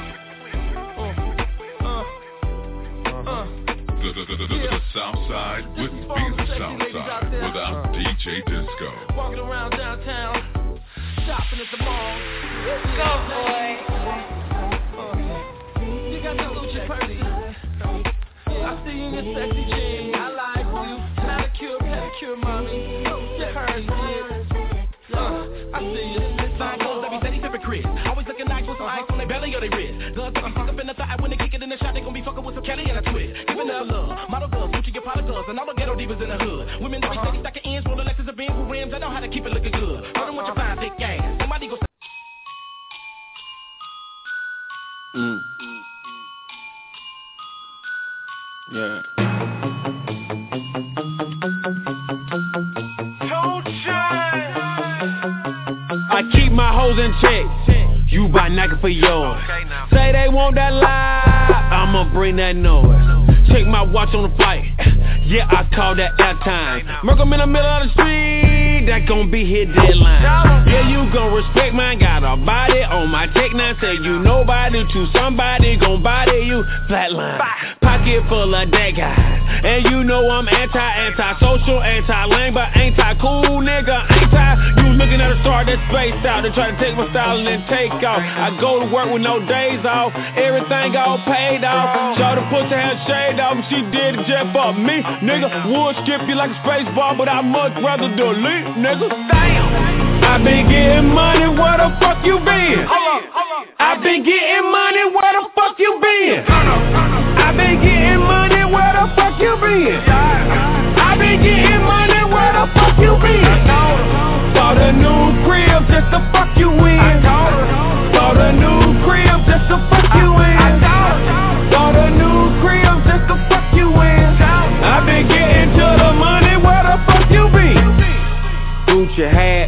Uh, uh, uh. The, the, the, the, the, the South Side wouldn't be the South Side without D J Disco. Walking around downtown, shopping at the mall. Go, boy. Uh, you got that Gucci purse. I see you in your sexy jeans. I like you. Manicure, pedicure, mommy. Your hers, yeah. Uh, I see you. Fine clothes, every steady sipping Chris. Always looking nice with some ice on their belly or their wrist. Guns that be stuck up in the thigh. When they kick it in the shot, they gon' be fucking with some Kelly and a twist. Giving her love. Model girls, Gucci, your product girls, and all the ghetto divas in the hood. Women that be steady stacking ends, rolling Lexus and Benz with rims. They know how to keep it looking good. Heard them with your fine thick ass. Somebody go. Mm. Yeah. I keep my hoes in check. You buy Nike for yours. Say they want that lie, I'ma bring that noise. Check my watch on the flight. Yeah, I call that airtime. Merc 'em in the middle of the street, that gon' be his deadline. Yeah, you gon' respect mine. Got a body on my tech nine. Say you nobody to somebody gon' body you flatline. Pocket full of that guy. And you know I'm anti, anti-social, anti-lame, but anti-cool, nigga. Anti, you looking at a star that's spaced out. They try to take my style and then take off. I go to work with no days off. Everything all paid off. Show the pussy had shade off. She did it just for me, nigga. Would skip you like a space ball, but I much rather delete, nigga. Damn. I been getting money, where the fuck you been? I been getting money, where the fuck you been? I been getting money, where the fuck you been? I been getting money, where the fuck you been? Bought a new crib just to fuck you in. Bought a new crib just to fuck you in. Bought a new crib just to fuck you in. I been getting to the money, where the fuck you been? Gucci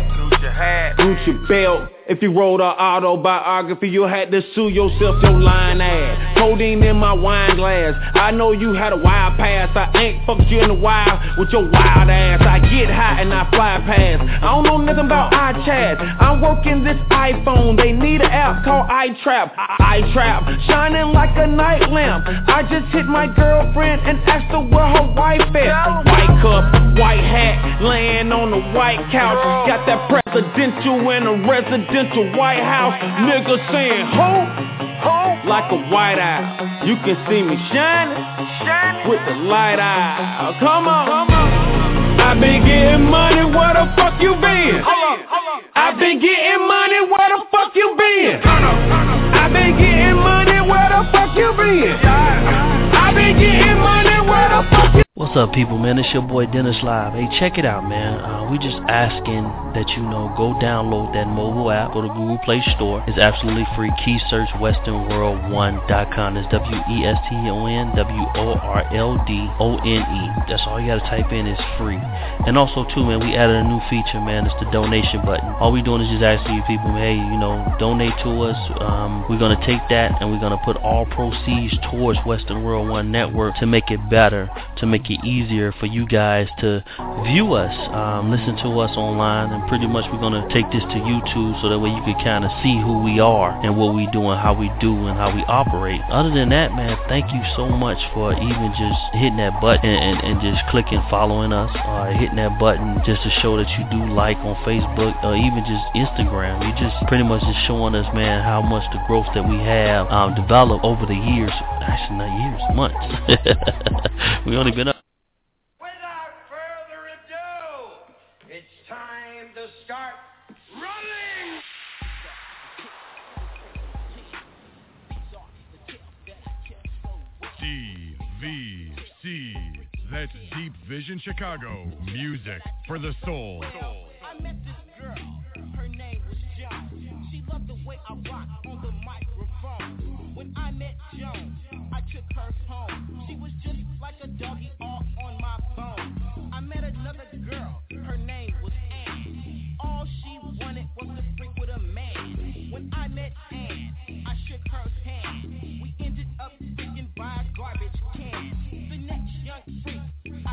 hat, Gucci belt. If you wrote an autobiography, you had to sue yourself, your lying ass. Codeine in my wine glass. I know you had a wild past. I ain't fucked you in the wild with your wild ass. I get high and I fly past. I don't know nothing about iChat. I'm working this iPhone. They need an app called iTrap. iTrap, shining like a night lamp. I just hit my girlfriend and asked her where her wife at. White cup, white hat, laying on the white couch. Got that presidential and a residential White House, nigga saying ho, ho, like a white owl. You can see me shining, shining with the light eye. Come on, come on. I been getting money, where the fuck you been? I been getting money, where the fuck you been? I been getting money, where the fuck you been? I been getting money, where the fuck you? What's up, people, man? It's your boy Dennis Live. Hey, check it out, man. Uh, we just asking that you know go download that mobile app. Go to Google Play Store. It's absolutely free. Key search western world one dot com. It's W E S T O N W O R L D O N E. That's all you gotta type in. It's free. And also, too, man, we added a new feature, man. It's the donation button. All we doing is just asking you people, hey, you know, donate to us. Um, we're gonna take that and we're gonna put all proceeds towards Western World One Network to make it better, to make it easier for you guys to view us, um, listen to us online, and pretty much we're going to take this to YouTube so that way you can kind of see who we are and what we do and how we do and how we operate. Other than that, man, thank you so much for even just hitting that button and, and just clicking following us, or hitting that button just to show that you do like on Facebook or even just Instagram. You just pretty much just showing us, man, how much the growth that we have um, developed over the years. Actually, not years, months. We only been up. D V C. That's Deep Vision Chicago. Music for the soul. I met this girl. Her name was Joan. She loved the way I rock on the microphone. When I met Joan, I took her home. She was just like a doggy all on my phone. I met another girl. Her name was Ann. All she wanted was to freak with a man. When I met Ann, I shook her hand. We ended up freaking by a garbage can. The next young freak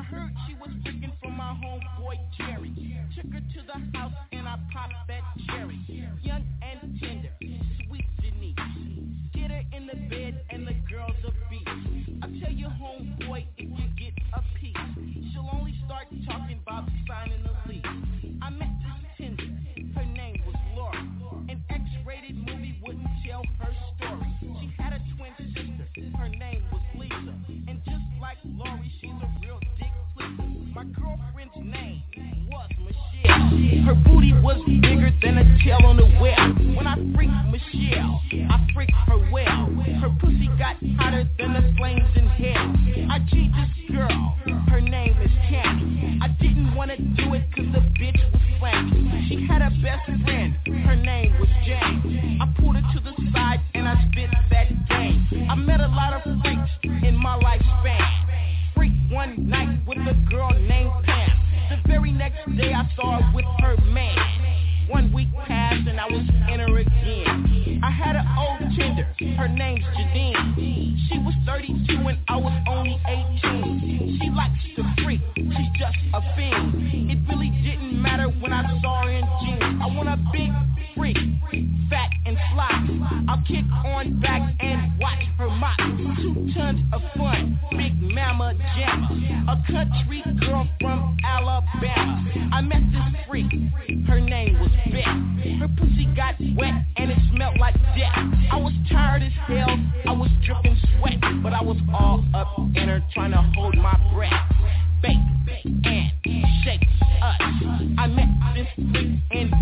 heard she was freaking from my homeboy Jerry. Took her to the house and I popped that cherry. Young and tender, sweet Denise. Get her in the bed and the girl's a beast. I tell you homeboy, if you get a piece, she'll only start talking about signing a lease. I met this tender, her name was Laura. An X-rated movie wouldn't tell her story. She had a twin sister, her name was Lisa. And just like Lori, she's a real dick pleaser. My girlfriend's name was Michelle. Her booty was bigger than a tail on the wheel. When I freaked Michelle, I freaked her well. Her pussy got hotter than the flames in hell. I G'd this girl, her name is Tammy. I didn't wanna do it cause the bitch was slammy. She had a best friend, her name was Jane. I pulled her to the side and I spit that game. I met a lot of freaks in my lifespan. Freak one night with a girl named Pam. The very next day I saw her with her man. One week passed and I was in her again. I had an old tender, her name's Janine. She was thirty-two and I was only eighteen. She likes to freak, she's just a fiend. It really didn't matter when I saw her in jeans. I want a big freak, fat and fly. I'll kick on back and watch her mop. Two tons of fun, big mama jammer. A country girl from Alabama. I met this freak, her name was Beth. Her pussy got wet and it smelled like death. I was tired as hell, I was dripping sweat, but I was all up in her trying to hold my breath. Bake and shake us. I met this freak in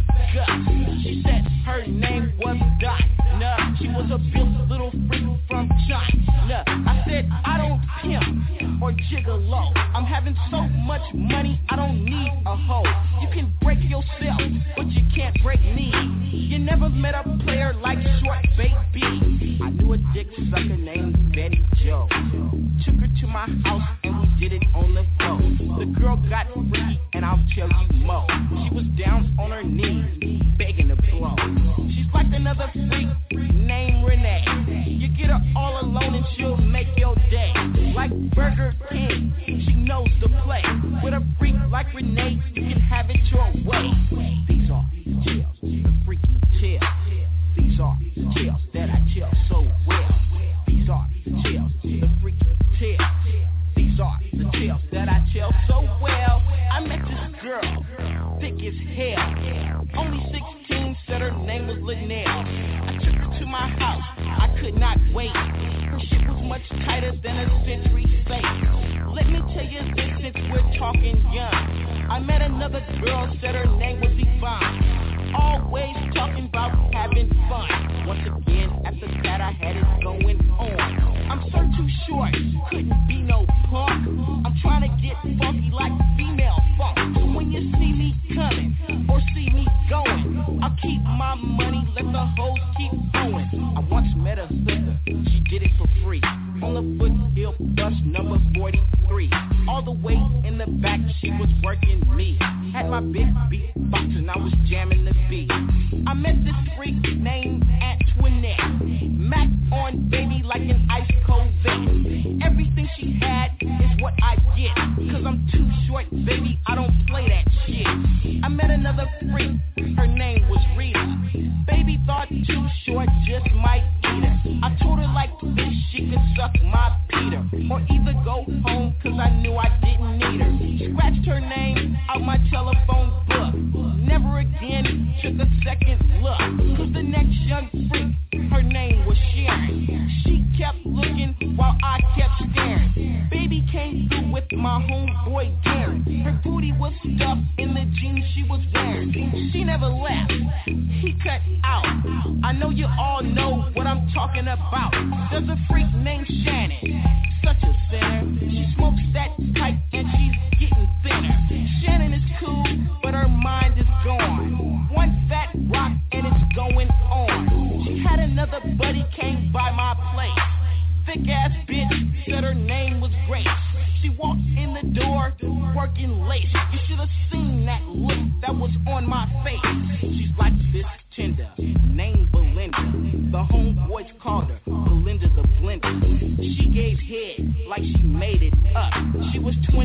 Vegas. She said her name was Donna. She was a built little freak from China. I said I don't pimp or gigolo. I'm having so much money I don't need a hoe. You can break yourself, but you can't break me. You never met a player like Short Baby. I knew a dick sucker named Betty Joe. Took her to my house and we did it on the floor. The girl got freaky and I'll tell you more. She was down on her knees, begging to blow. She's like another freak named Renee. You get her all alone and she'll make your day. Like Burger King, she knows the play. With a freak like Renee, you can have it your way. These are tales, the freaky tales. These are tales that I tell so well. These are tales, the freaky tales. These are the tales that I tell so well. I met this girl, thick as hell. Only sixteen, said her name was Linnell. I took her to my house, I could not wait. Her shit was much tighter than a century safe. Let me tell you this since we're talking young. I met another girl, said her name was Yvonne. Always talking about having fun. Once again, after that I had it going on. I'm so too short, couldn't be no punk. I'm trying to get funky like female funk. So when you see me coming or see me going, I'll keep my money, let the hoes keep going. I once met a sister, she did it for free. On the foothill bus number forty-three. All the way in the back, she was working me. Had my big beatbox and I was jamming the beat. I met this freak named Antoinette. Mac on baby like an ice cold vet. Everything she had is what I get. Cause I'm too short, baby, I don't play that shit. I met another freak, her name was Rita. Baby thought too short just might eat her. I told her like this, she could suck my Peter. Or either go home cause I knew I didn't need her. Scratched her name out my telephone book. Never again took a second look. Cause the next young freak, her name was Sharon. She kept looking while I kept staring. Baby came through with my homeboy Darren. Her booty was stuffed in the jeans she was wearing. She never left, he cut out. I know you all know what I'm talking about. There's a freak named Shannon, such a sinner. She smokes that pipe and she's getting thinner. Shannon is cool, but her mind is gone. One fat rock and it's going on. She had another buddy came by my place. Thick ass bitch, said her name was Grace. She walked in the door, working late. You should have seen that look that was on my face. She's like this tender, named Belinda. The homeboys called her Belinda the Blender. She gave head like she made it up. She was twenty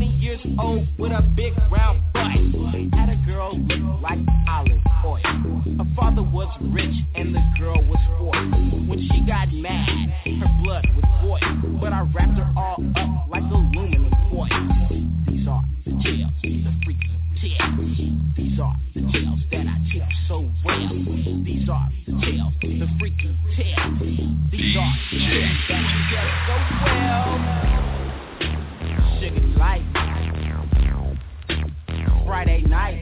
old with a big round butt. Had a girl look like olive oil. Her father was rich and the girl was spoiled. When she got mad, her blood would boil. But I wrapped her all up like aluminum foil. These are the tales, the freaks tales. These are the tales that I tell so well. These are the tales, the freaky tales. These are the tales that I tell so well. Sugar light, Friday night.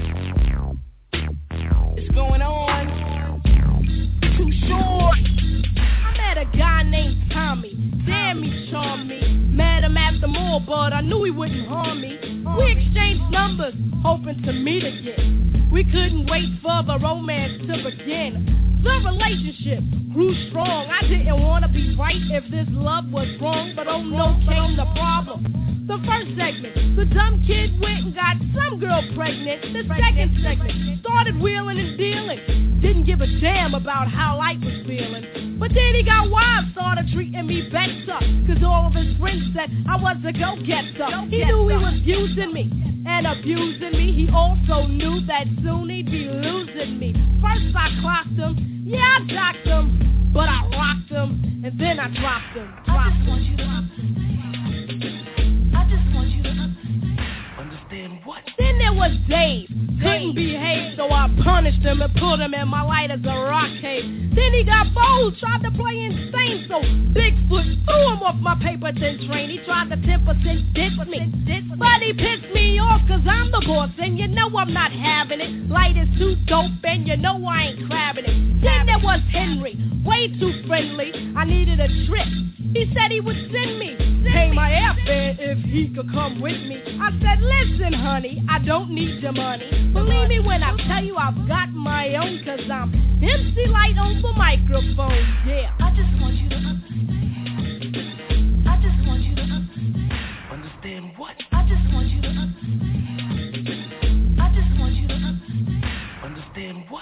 It's going on. Too short. I met a guy named Tommy. Damn, he charmed me. Met him at the mall, but I knew he wouldn't harm me. We exchanged numbers, hoping to meet again. We couldn't wait for the romance to begin. The relationship grew strong. I didn't want to be right if this love was wrong, but oh no, came the problem. The first segment, the dumb kid went and got some girl pregnant. The second segment, started wheeling and dealing. Didn't give a damn about how life was feeling. But then he got wild, started treating me better. Cause all of his friends said I was a go-getter. He knew he was using me and abusing me. He also knew that soon he'd be losing me. First I clocked him, yeah I docked him, but I rocked him, and then I dropped him. Dropped I just want you to understand. I just want you to understand. Understand what? Then there was Dave. Couldn't behave, so I punished him and put him in my light as a rock cave. Then he got bold, tried to play insane, so Bigfoot threw him off my paper thin train. He tried to ten percent dick with me, but he pissed me off cause I'm the boss, and you know I'm not having it. Light is too dope, and you know I ain't crabbing it. Then there was Henry, way too friendly. I needed a trip. He said he would send me, pay my airfare if he could come with me. I said, listen, honey, I don't need your money. Believe me when I tell you I've got my own, cause I'm M C Light on the microphone, yeah. I just want you to understand. I just want you to understand. Understand what? I just want you to understand. I just want you to understand. Understand what?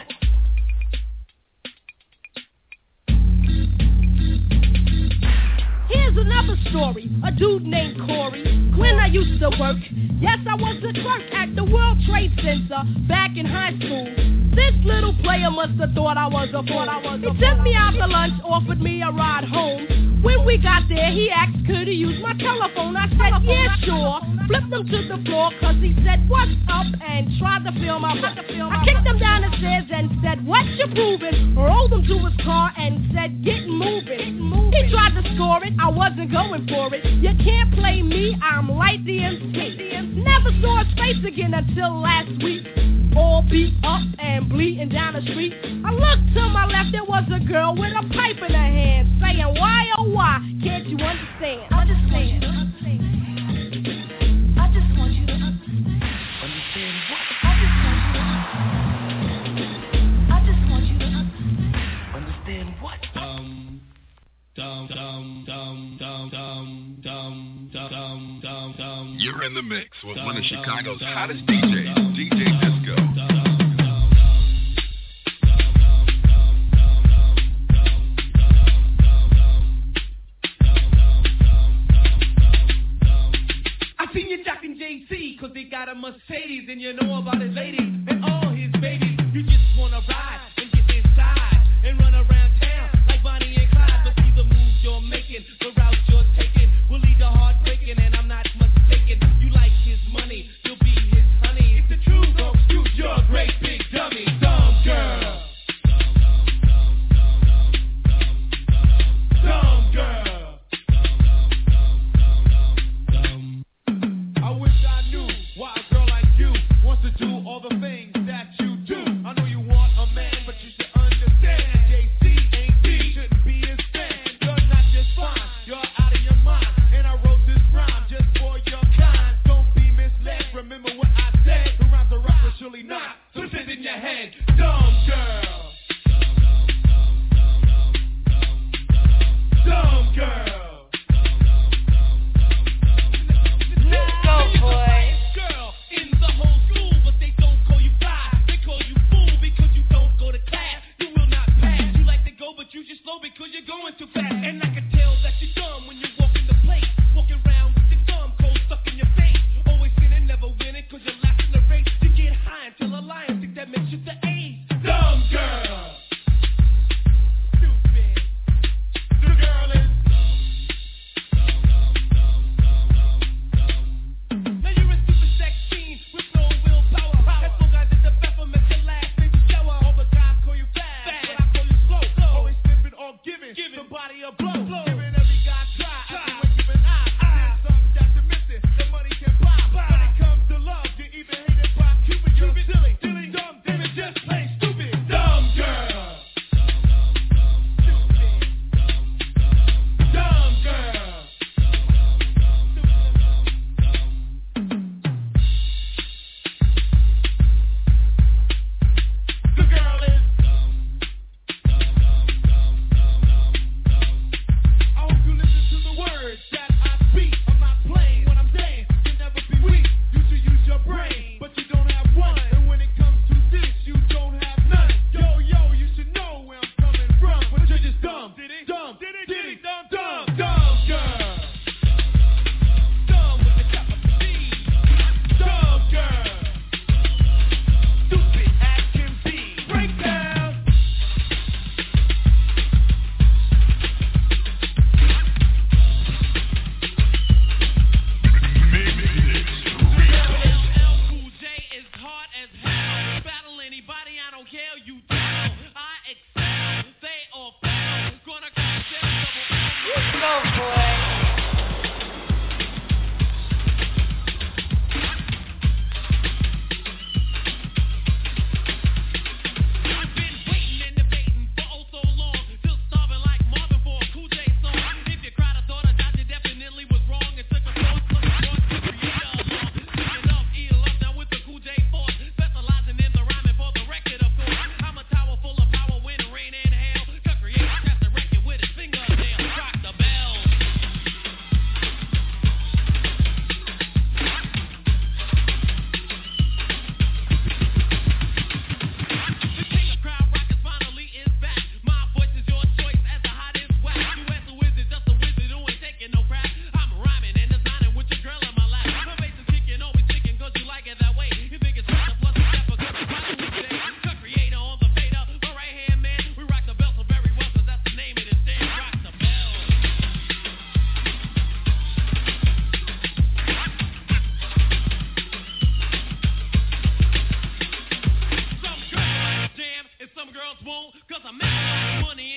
Here's another story, a dude named Corey. When I used to work, yes, I was a clerk at the World Trade Center back in high school. This little player must have thought I was a fool. He took me out to lunch, offered me a ride home. When we got there, he asked, could he use my telephone? I said, yeah, sure. Flipped him to the floor, cause he said, what's up? And tried to feel my butt. I kicked him down the stairs and said, what you proving? Rolled him to his car and said, get moving. He tried to score it, I wasn't going for it. You can't play me, I'm Light the M C. Never saw his face again until last week. All beat up and bleeding down the street. I looked to my left, there was a girl with a pipe in her hand, saying, why oh why, can't you understand? Understand. I just want you to understand. Understand what? I just want you to understand. I just want you to understand. Understand what? Dum, dum, dum, dum, dum, dum, dum, dum, dum, dum. You're in the mix with one of Chicago's hottest D Js, D J Disco. J C, cause they got a Mercedes, and you know about his ladies and all his babies. You just wanna ride and get inside and run around town like Bonnie and Clyde. But see the moves you're making, the route you're taking will lead to heartbreaking, and I'm not mistaken. You like his money, you'll be his honey. It's the truth, don't excuse your great big dummy, dumb girl. Dumb girl. Why a girl like you wants to do all the things that you do. I know you want a man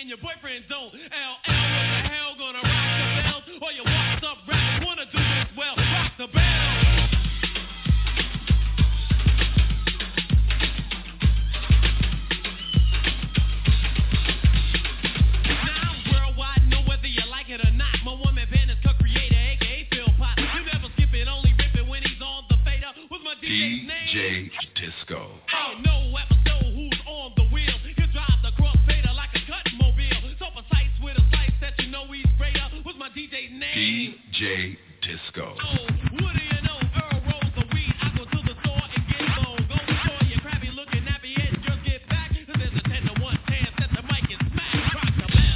your boyfriend's zone. L L, what the hell, gonna rock the bell? Or your what's up rappers wanna do this well? Rock the bell. It or not, my woman band is co-creator, aka Phil Pot. You never skip it, only rip it when he's on the fader. What's my D J's name? D J Disco. Oh, no episode, who's on the wheel? He'll drive the crossfader like a cut mobile. So precise with a slice that you know he's greater. What's my D J's name? D J Disco. Oh, what do you know? Earl rolls the weed. I go to the store and get low. Go to the store, you crabby looking nappy head. Just get back, cause there's a ten to one chance that the mic is smashed. Rock the bell.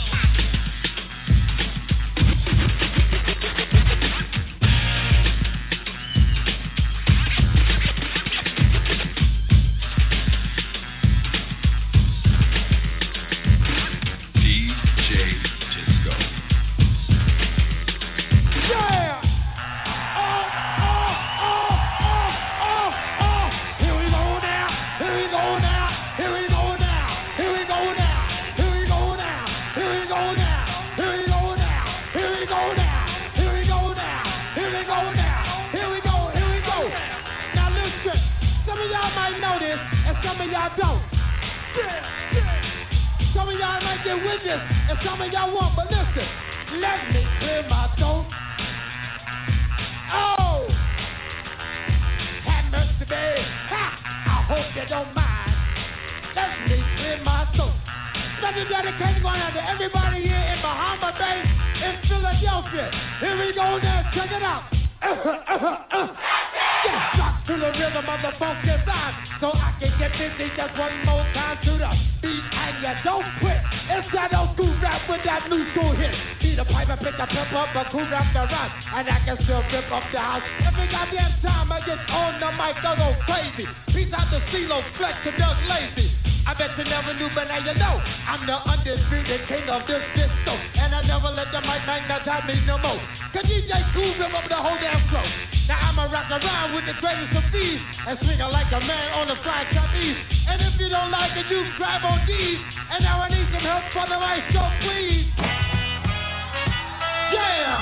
Some of y'all don't. Some of y'all might get with this, and some of y'all won't. But listen, let me clear my throat. Oh, have mercy, babe. Ha! I hope you don't mind. Let me clear my throat. Special dedication going out to everybody here in Bahama Bay, in Philadelphia. Here we go now. Check it out. Uh, uh, uh, uh. Yes, rock to the rhythm of the funky sound, so I can get busy just one more time to the beat, and you don't quit. It's that old school rap with that new school hit. See the piper pick the pep up, a cool rap the rhyme, and I can still rip up the house. Every goddamn time I get on the mic, I go crazy. Peace out to CeeLo, Flex, and Doug Lazy. I bet you never knew, but now you know I'm the undisputed king of this disco, and I never let the mic magnetize me no more. Cause D J Cool rip up the whole damn show. Now I'ma rock around with the greatest of these and swing it like a man on the fried Chinese. And if you don't like it, you grab on these. And now I need some help from the maestro, please. Yeah.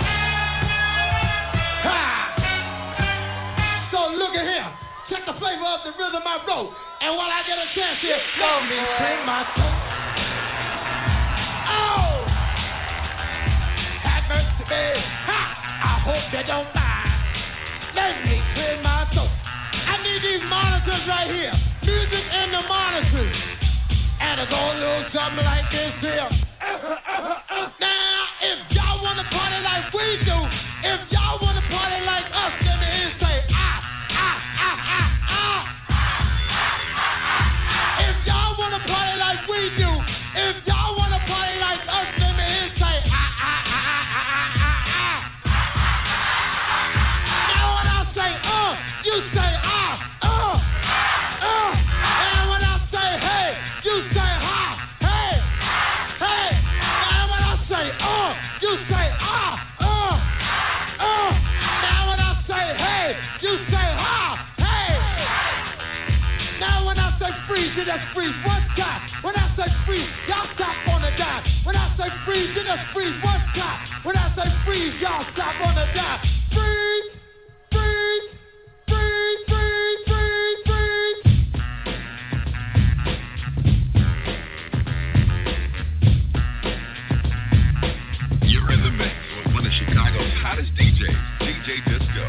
Ha. So look at here. Check the flavor of the rhythm I wrote. And while I get a chance here, let me clear my throat. Oh! Have mercy, babe. Ha! I hope you don't mind. Let me clear my throat. I need these monitors right here. Music and the monitors. And it go a little something like this here. Now, if y'all want to party like we do, if y'all want to party like us, let me hear say, ah, ah, ah, ah, ah. If y'all want to party like we do, if y'all want to party like us, let me hear say, ah, ah, ah, ah, ah, ah, ah. Now when I say, uh, you say, ah, uh, uh. And when I say, hey, you say, ha, hey, hey. Now when I say, uh, you say, ah, uh, uh. Now when I say, hey, you say, ha, hey. Now when I say freeze, you just freeze one time. When I say freeze, y'all stop on the dime. When I say freeze, you just freeze one time. When I say freeze, y'all stop on the dime. Freeze, freeze, freeze, freeze, freeze, freeze. You're in the mix with one of Chicago's hottest D Js, D J Disco.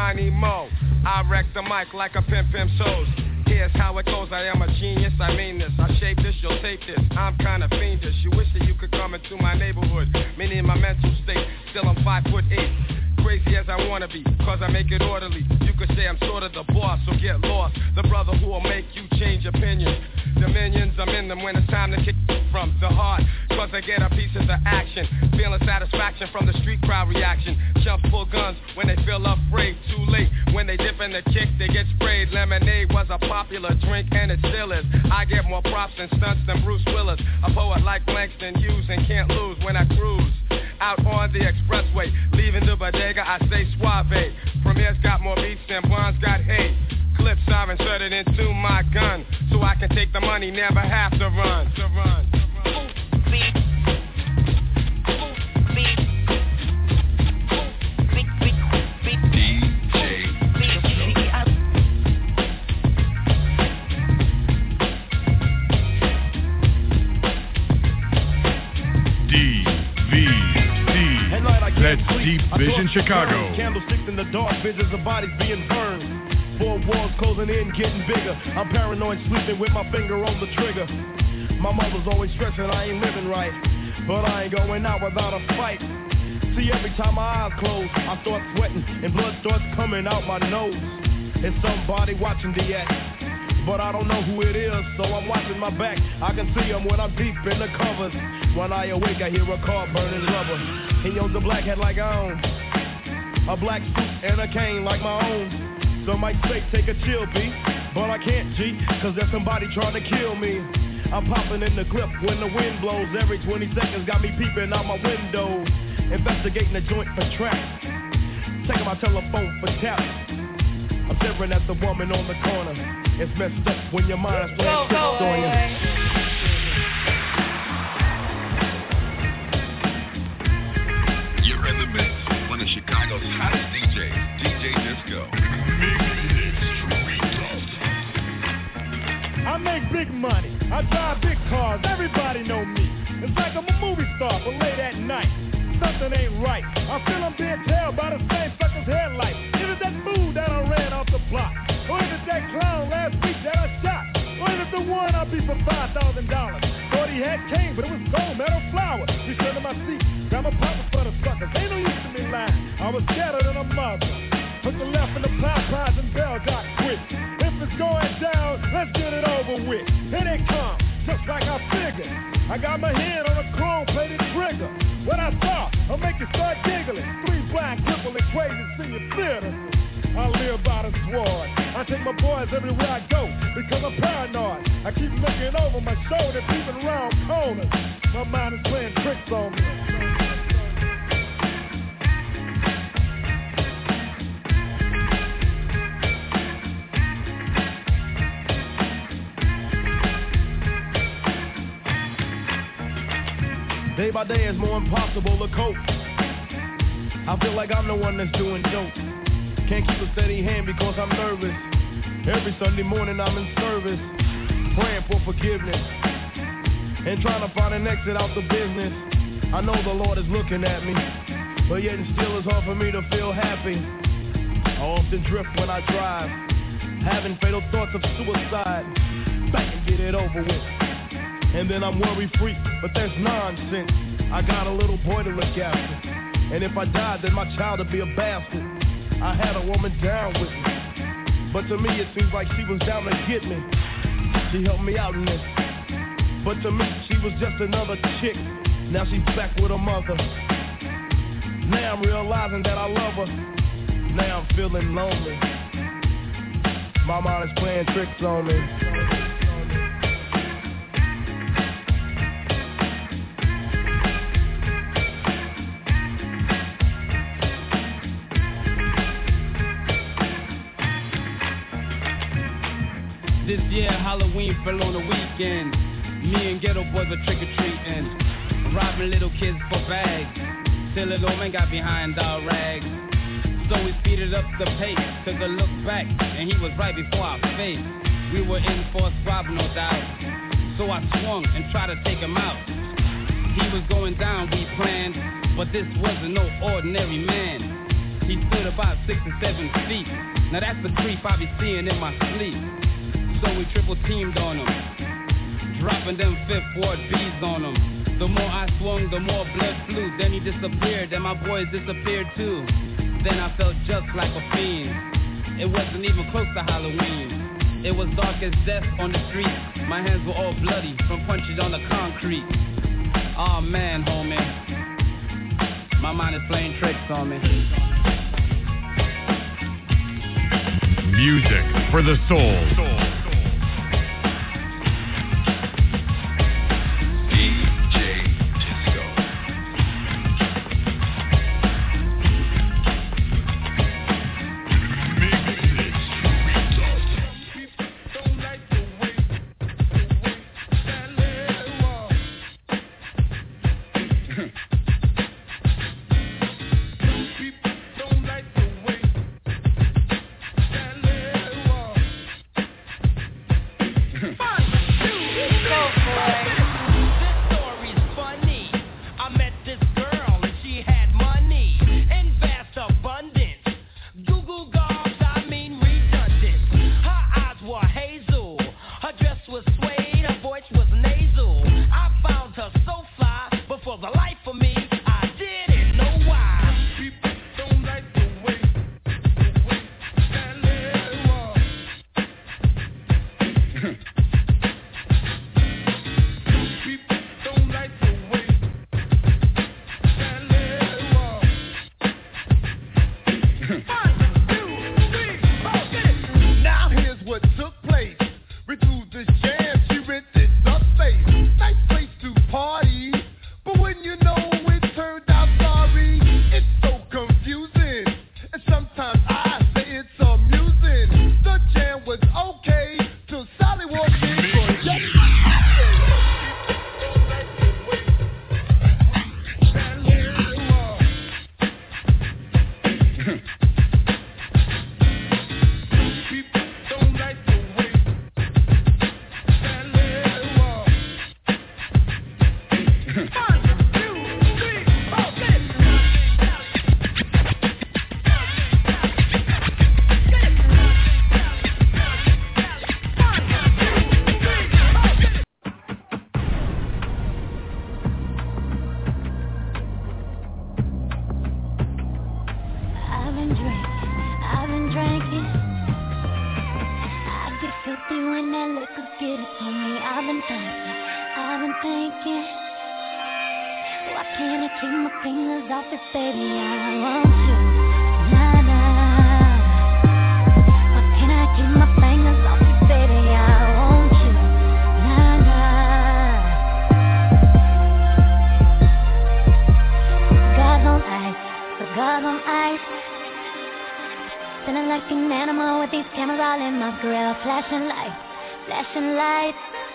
whiny mo. I wreck the mic like a pimp pimp shows. Here's how it goes, I am a genius, I mean this. I shape this, you'll tape this, I'm kinda fiendish. You wish that you could come into my neighborhood. Meaning my mental state, still I'm five foot eight. Crazy as I wanna be, cause I make it orderly. You could say I'm sort of the boss, so get lost. The brother who will make you change opinions. Dominions, I'm in them when it's time to kick from the heart. Cause I get a piece of the action. Feeling satisfaction from the street crowd reaction. Chumps pull guns when they feel afraid. Too late, when they dip in the kick, they get sprayed. Lemonade was a popular drink and it still is. I get more props and stunts than Bruce Willis. A poet like Langston Hughes and can't lose when I cruise. Out on the expressway, leaving the bodega, I say suave. Premier's got more beats than Bonds got hate. Clips I've inserted into my gun, so I can take the money, never have to run. To run. Beat. Beat. Beat. Beat. Beat. D J. D V. That's Deep Vision Chicago. Candlesticks in the dark, visions of bodies being burned. Four walls closing in, getting bigger. I'm paranoid, sleeping with my finger on the trigger. My mother's always stressing I ain't living right, but I ain't going out without a fight. See, every time my eyes close, I start sweating and blood starts coming out my nose. It's somebody watching the act, but I don't know who it is, so I'm watching my back. I can see them when I'm deep in the covers. When I awake, I hear a car burning rubber. He owns a black hat like I own, a black suit and a cane like my own. Some might say take a chill beat, but I can't, G, cause there's somebody trying to kill me. I'm popping in the clip when the wind blows. Every twenty seconds got me peeping out my window, investigating the joint for traps, taking my telephone for taps. I'm staring at the woman on the corner. It's messed up when your mind's playing tricks on you. You're in the mix, one of Chicago's hottest D Js, D J Disco. I make big money, I drive big cars, everybody know me. It's like I'm a movie star, but late at night, something ain't right. I feel I'm being tailed by the same sucker's headlights. Is it that fool that I ran off the block? Or is it that clown last week that I shot? Or is it the one I beat for five thousand dollars? Thought he had cane, but it was gold metal flour. Return to my seat, grab a pocket for the suckers. Ain't no use to me lying, I was scattered than a mother. Put the left in the plow pies and bell got quick. If it's going down, let's get it over with. Here they come, just like I figured. I got my hand on a chrome-plated trigger. What I saw, I'll make you start giggling. Three blind, crippled, and crazy senior theaters. I live by the sword. I take my boys everywhere I go because I'm paranoid. I keep looking over my shoulder, peeping around corners. My mind is playing tricks on me. Day by day it's more impossible to cope. I feel like I'm the one that's doing dope. Can't keep a steady hand because I'm nervous. Every Sunday morning I'm in service, praying for forgiveness and trying to find an exit out the business. I know the Lord is looking at me, but yet and still it's hard for me to feel happy. I often drift when I drive, having fatal thoughts of suicide. Back and get it over with. And then I'm worry-free, but that's nonsense. I got a little boy to look after, and if I died, then my child would be a bastard. I had a woman down with me, but to me it seems like she was down to get me. She helped me out in this, but to me she was just another chick. Now she's back with her mother. Now I'm realizing that I love her. Now I'm feeling lonely. My mind is playing tricks on me. This year Halloween fell on the weekend. Me and ghetto boys are trick-or-treating, robbing little kids for bags, till little man got behind our rags. So we speeded up the pace, took a look back, and he was right before our face. We were in for a squabble, no doubt, so I swung and tried to take him out. He was going down, we planned, but this wasn't no ordinary man. He stood about six or seven feet. Now that's the creep I be seeing in my sleep. So we triple teamed on him, dropping them fifth ward bees on him. The more I swung, the more blood flew. Then he disappeared, and my boys disappeared too. Then I felt just like a fiend. It wasn't even close to Halloween. It was dark as death on the street. My hands were all bloody from punches on the concrete. Aw, oh, man, homie, my mind is playing tricks on me. Music for the soul. soul. Flashing lights, flashing lights.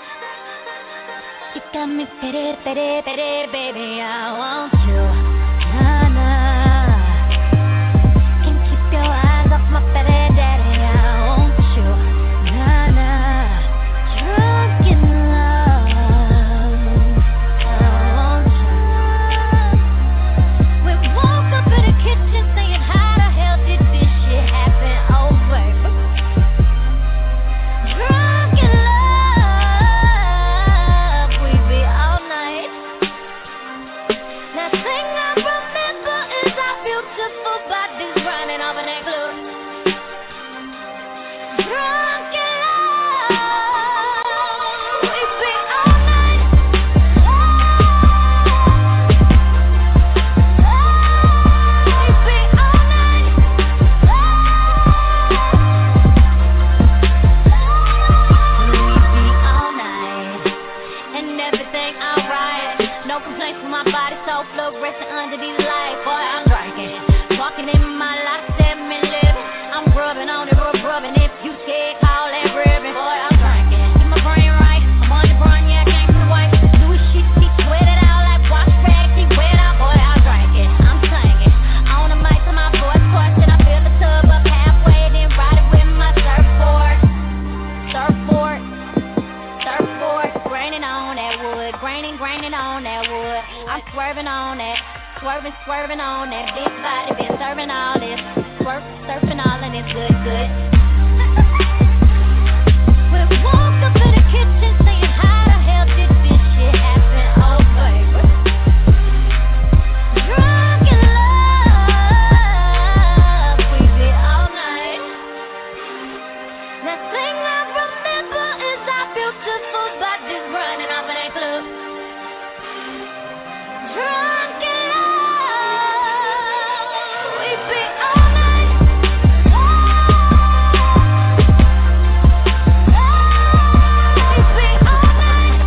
You got me pity, pity, pity, baby. I want you, nah, nah. Can't keep your eyes off my baby daddy. I want you, nah, nah. Drunk in love, I want you. We woke up in the kitchen saying, how the hell did this shit happen? Oh, baby. Graining, graining on that wood. I'm swerving on that. Swerving, swerving on that big body, been serving all this. Swerve, surfing all and it's good, good. We walk up to the kitchen saying, how the hell did this shit happen? Oh, baby. Drunk in love, we be all night. The thing I remember is our beautiful bodies running off in a club. Drunk in love, we be all night. We be all night.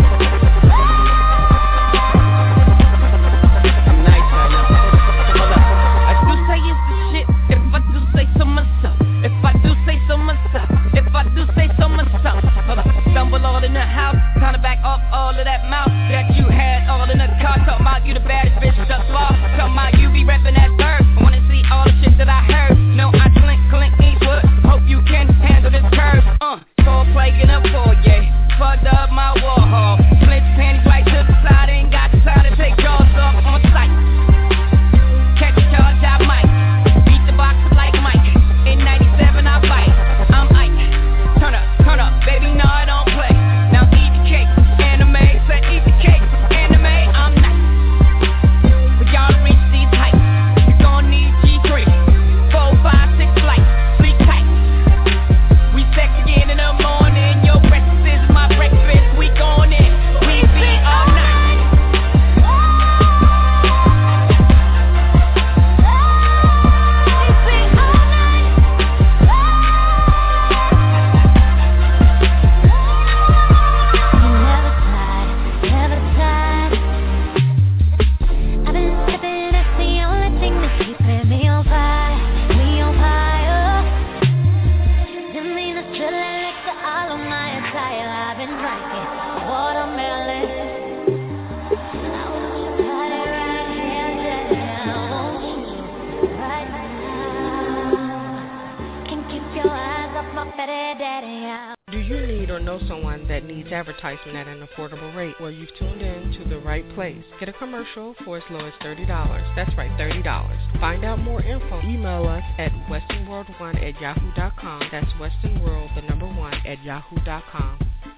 I'm nice right now. Hold up. I do say it's the shit if I do say so myself. If I do say so myself. If I do say so myself. Hold up. Stumble all in the house. Time to back up all of that mouth that you had all in the car. Talking about you the baddest bitch thus far. Talking about you be reppin' that bird. I wanna see all the shit that I heard. No, I clink, clink, Eastwood. Hope you can handle this curve. Uh, cold plague in a foyer. Fucked up my wall hall. Flint panties right to the side. Ain't got time to take jaws off on sight. Catch a charge, I might. Beat the box like Mike. In ninety-seven, I fight. I'm Ike. Turn up, turn up, baby, no, I don't play. Now eat the cake, anime. Say eat the cake, anime. I'm nice. For y'all to reach these heights, you gon' need G three. Four, five, six flights, sleep tight. We sex again in the morning. Your breakfast is my breakfast. We gon' in. We be all night. Never tired, never tired. I've been sipping, that's the only thing that's keeping me on fire, me on fire. Didn't mean to spill that liquor all on my attire. I've been drinking watermelon. I want your body right here, yeah. I want you right now. Can't keep your eyes off my fetty daddy. Do you need or know someone that needs advertisement at an affordable rate? Well, you've tuned in to the right place. Get a commercial for as low as thirty dollars. That's right, thirty dollars. Find out more info. Email us at western world one at yahoo dot com. That's westernworld, the number one, at yahoo dot com.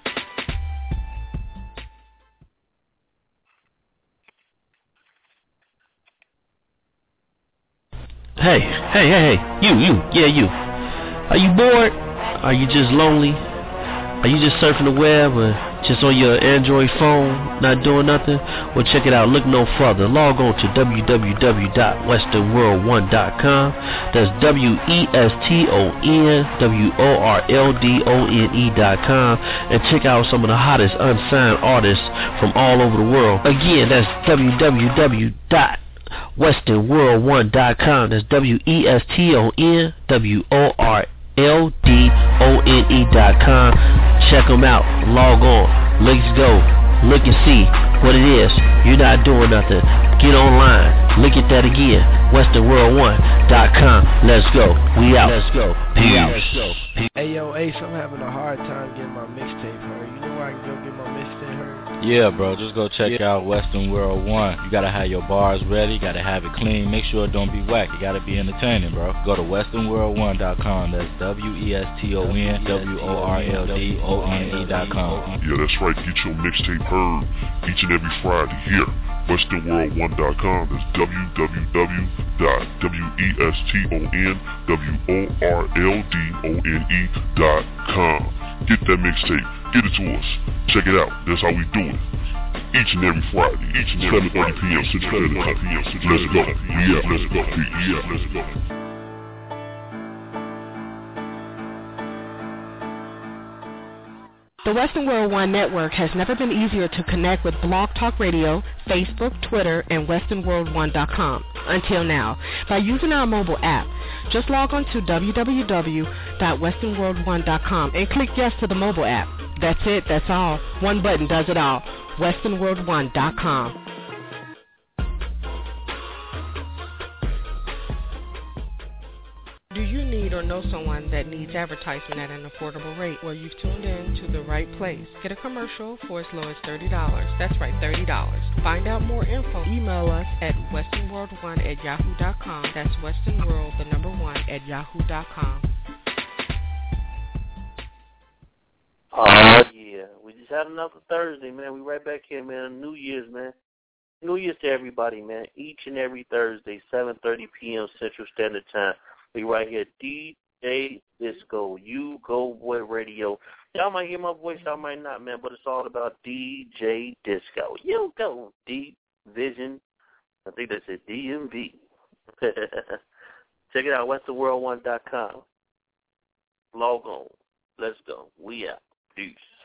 Hey, hey, hey, hey, you, you, yeah, you. Are you bored? Are you just lonely? Are you just surfing the web or just on your Android phone, not doing nothing? Well, check it out. Look no further. Log on to w w w dot western world one dot com. That's W E S T O N W O R L D O N E dot com. And check out some of the hottest unsigned artists from all over the world. Again, that's w w w dot western world one dot com. That's W E S T O N W O R L D O N E dot com. Check them out. Log on. Let's go. Look and see what it is. You're not doing nothing. Get online. Look at that again. western world one dot com. Let's go. We out. Let's go. Peace. Let's go. Hey, yo, Ace, I'm having a hard time getting my mixtape heard. You know where I can go get my mixtape heard? Yeah, bro, just go check yeah. out Western World One. You gotta have your bars ready, you gotta have it clean. Make sure it don't be whack. You gotta be entertaining, bro. Go to western world one dot com. That's W E S T O N W O R L D O N E dot com. Yeah, that's right. Get your mixtape heard each and every Friday here. western world one dot com. That's w w w dot w e s t o n w o r l d o n e dot com. Get that mixtape. Get it to us. Check it out. That's how we do it. Each and every Friday. Each and every seven thirty p.m. Central Standard Time. Let's go. Yeah, let's go. Yeah, let's go. The Western World One Network has never been easier to connect with Blog Talk Radio, Facebook, Twitter, and western world one dot com. Until now, by using our mobile app. Just log on to w w w dot western world one dot com and click yes to the mobile app. That's it, that's all. One button does it all. western world one dot com. Do you need or know someone that needs advertisement at an affordable rate? Well, you've tuned in to the right place. Get a commercial for as low as thirty dollars. That's right, thirty dollars. Find out more info. Email us at western world one at yahoo dot com. That's westernworld, the number one, at yahoo dot com. Oh, yeah. We just had another Thursday, man. We right back here, man. New Year's, man. New Year's to everybody, man. Each and every Thursday, seven thirty p.m. Central Standard Time. We right here, D J Disco, You Go Boy Radio. Y'all might hear my voice, y'all might not, man, but it's all about D J Disco. You go, Deep Vision. I think that's it, D M V. Check it out, western world one dot com. Log on. Let's go. We out. Peace.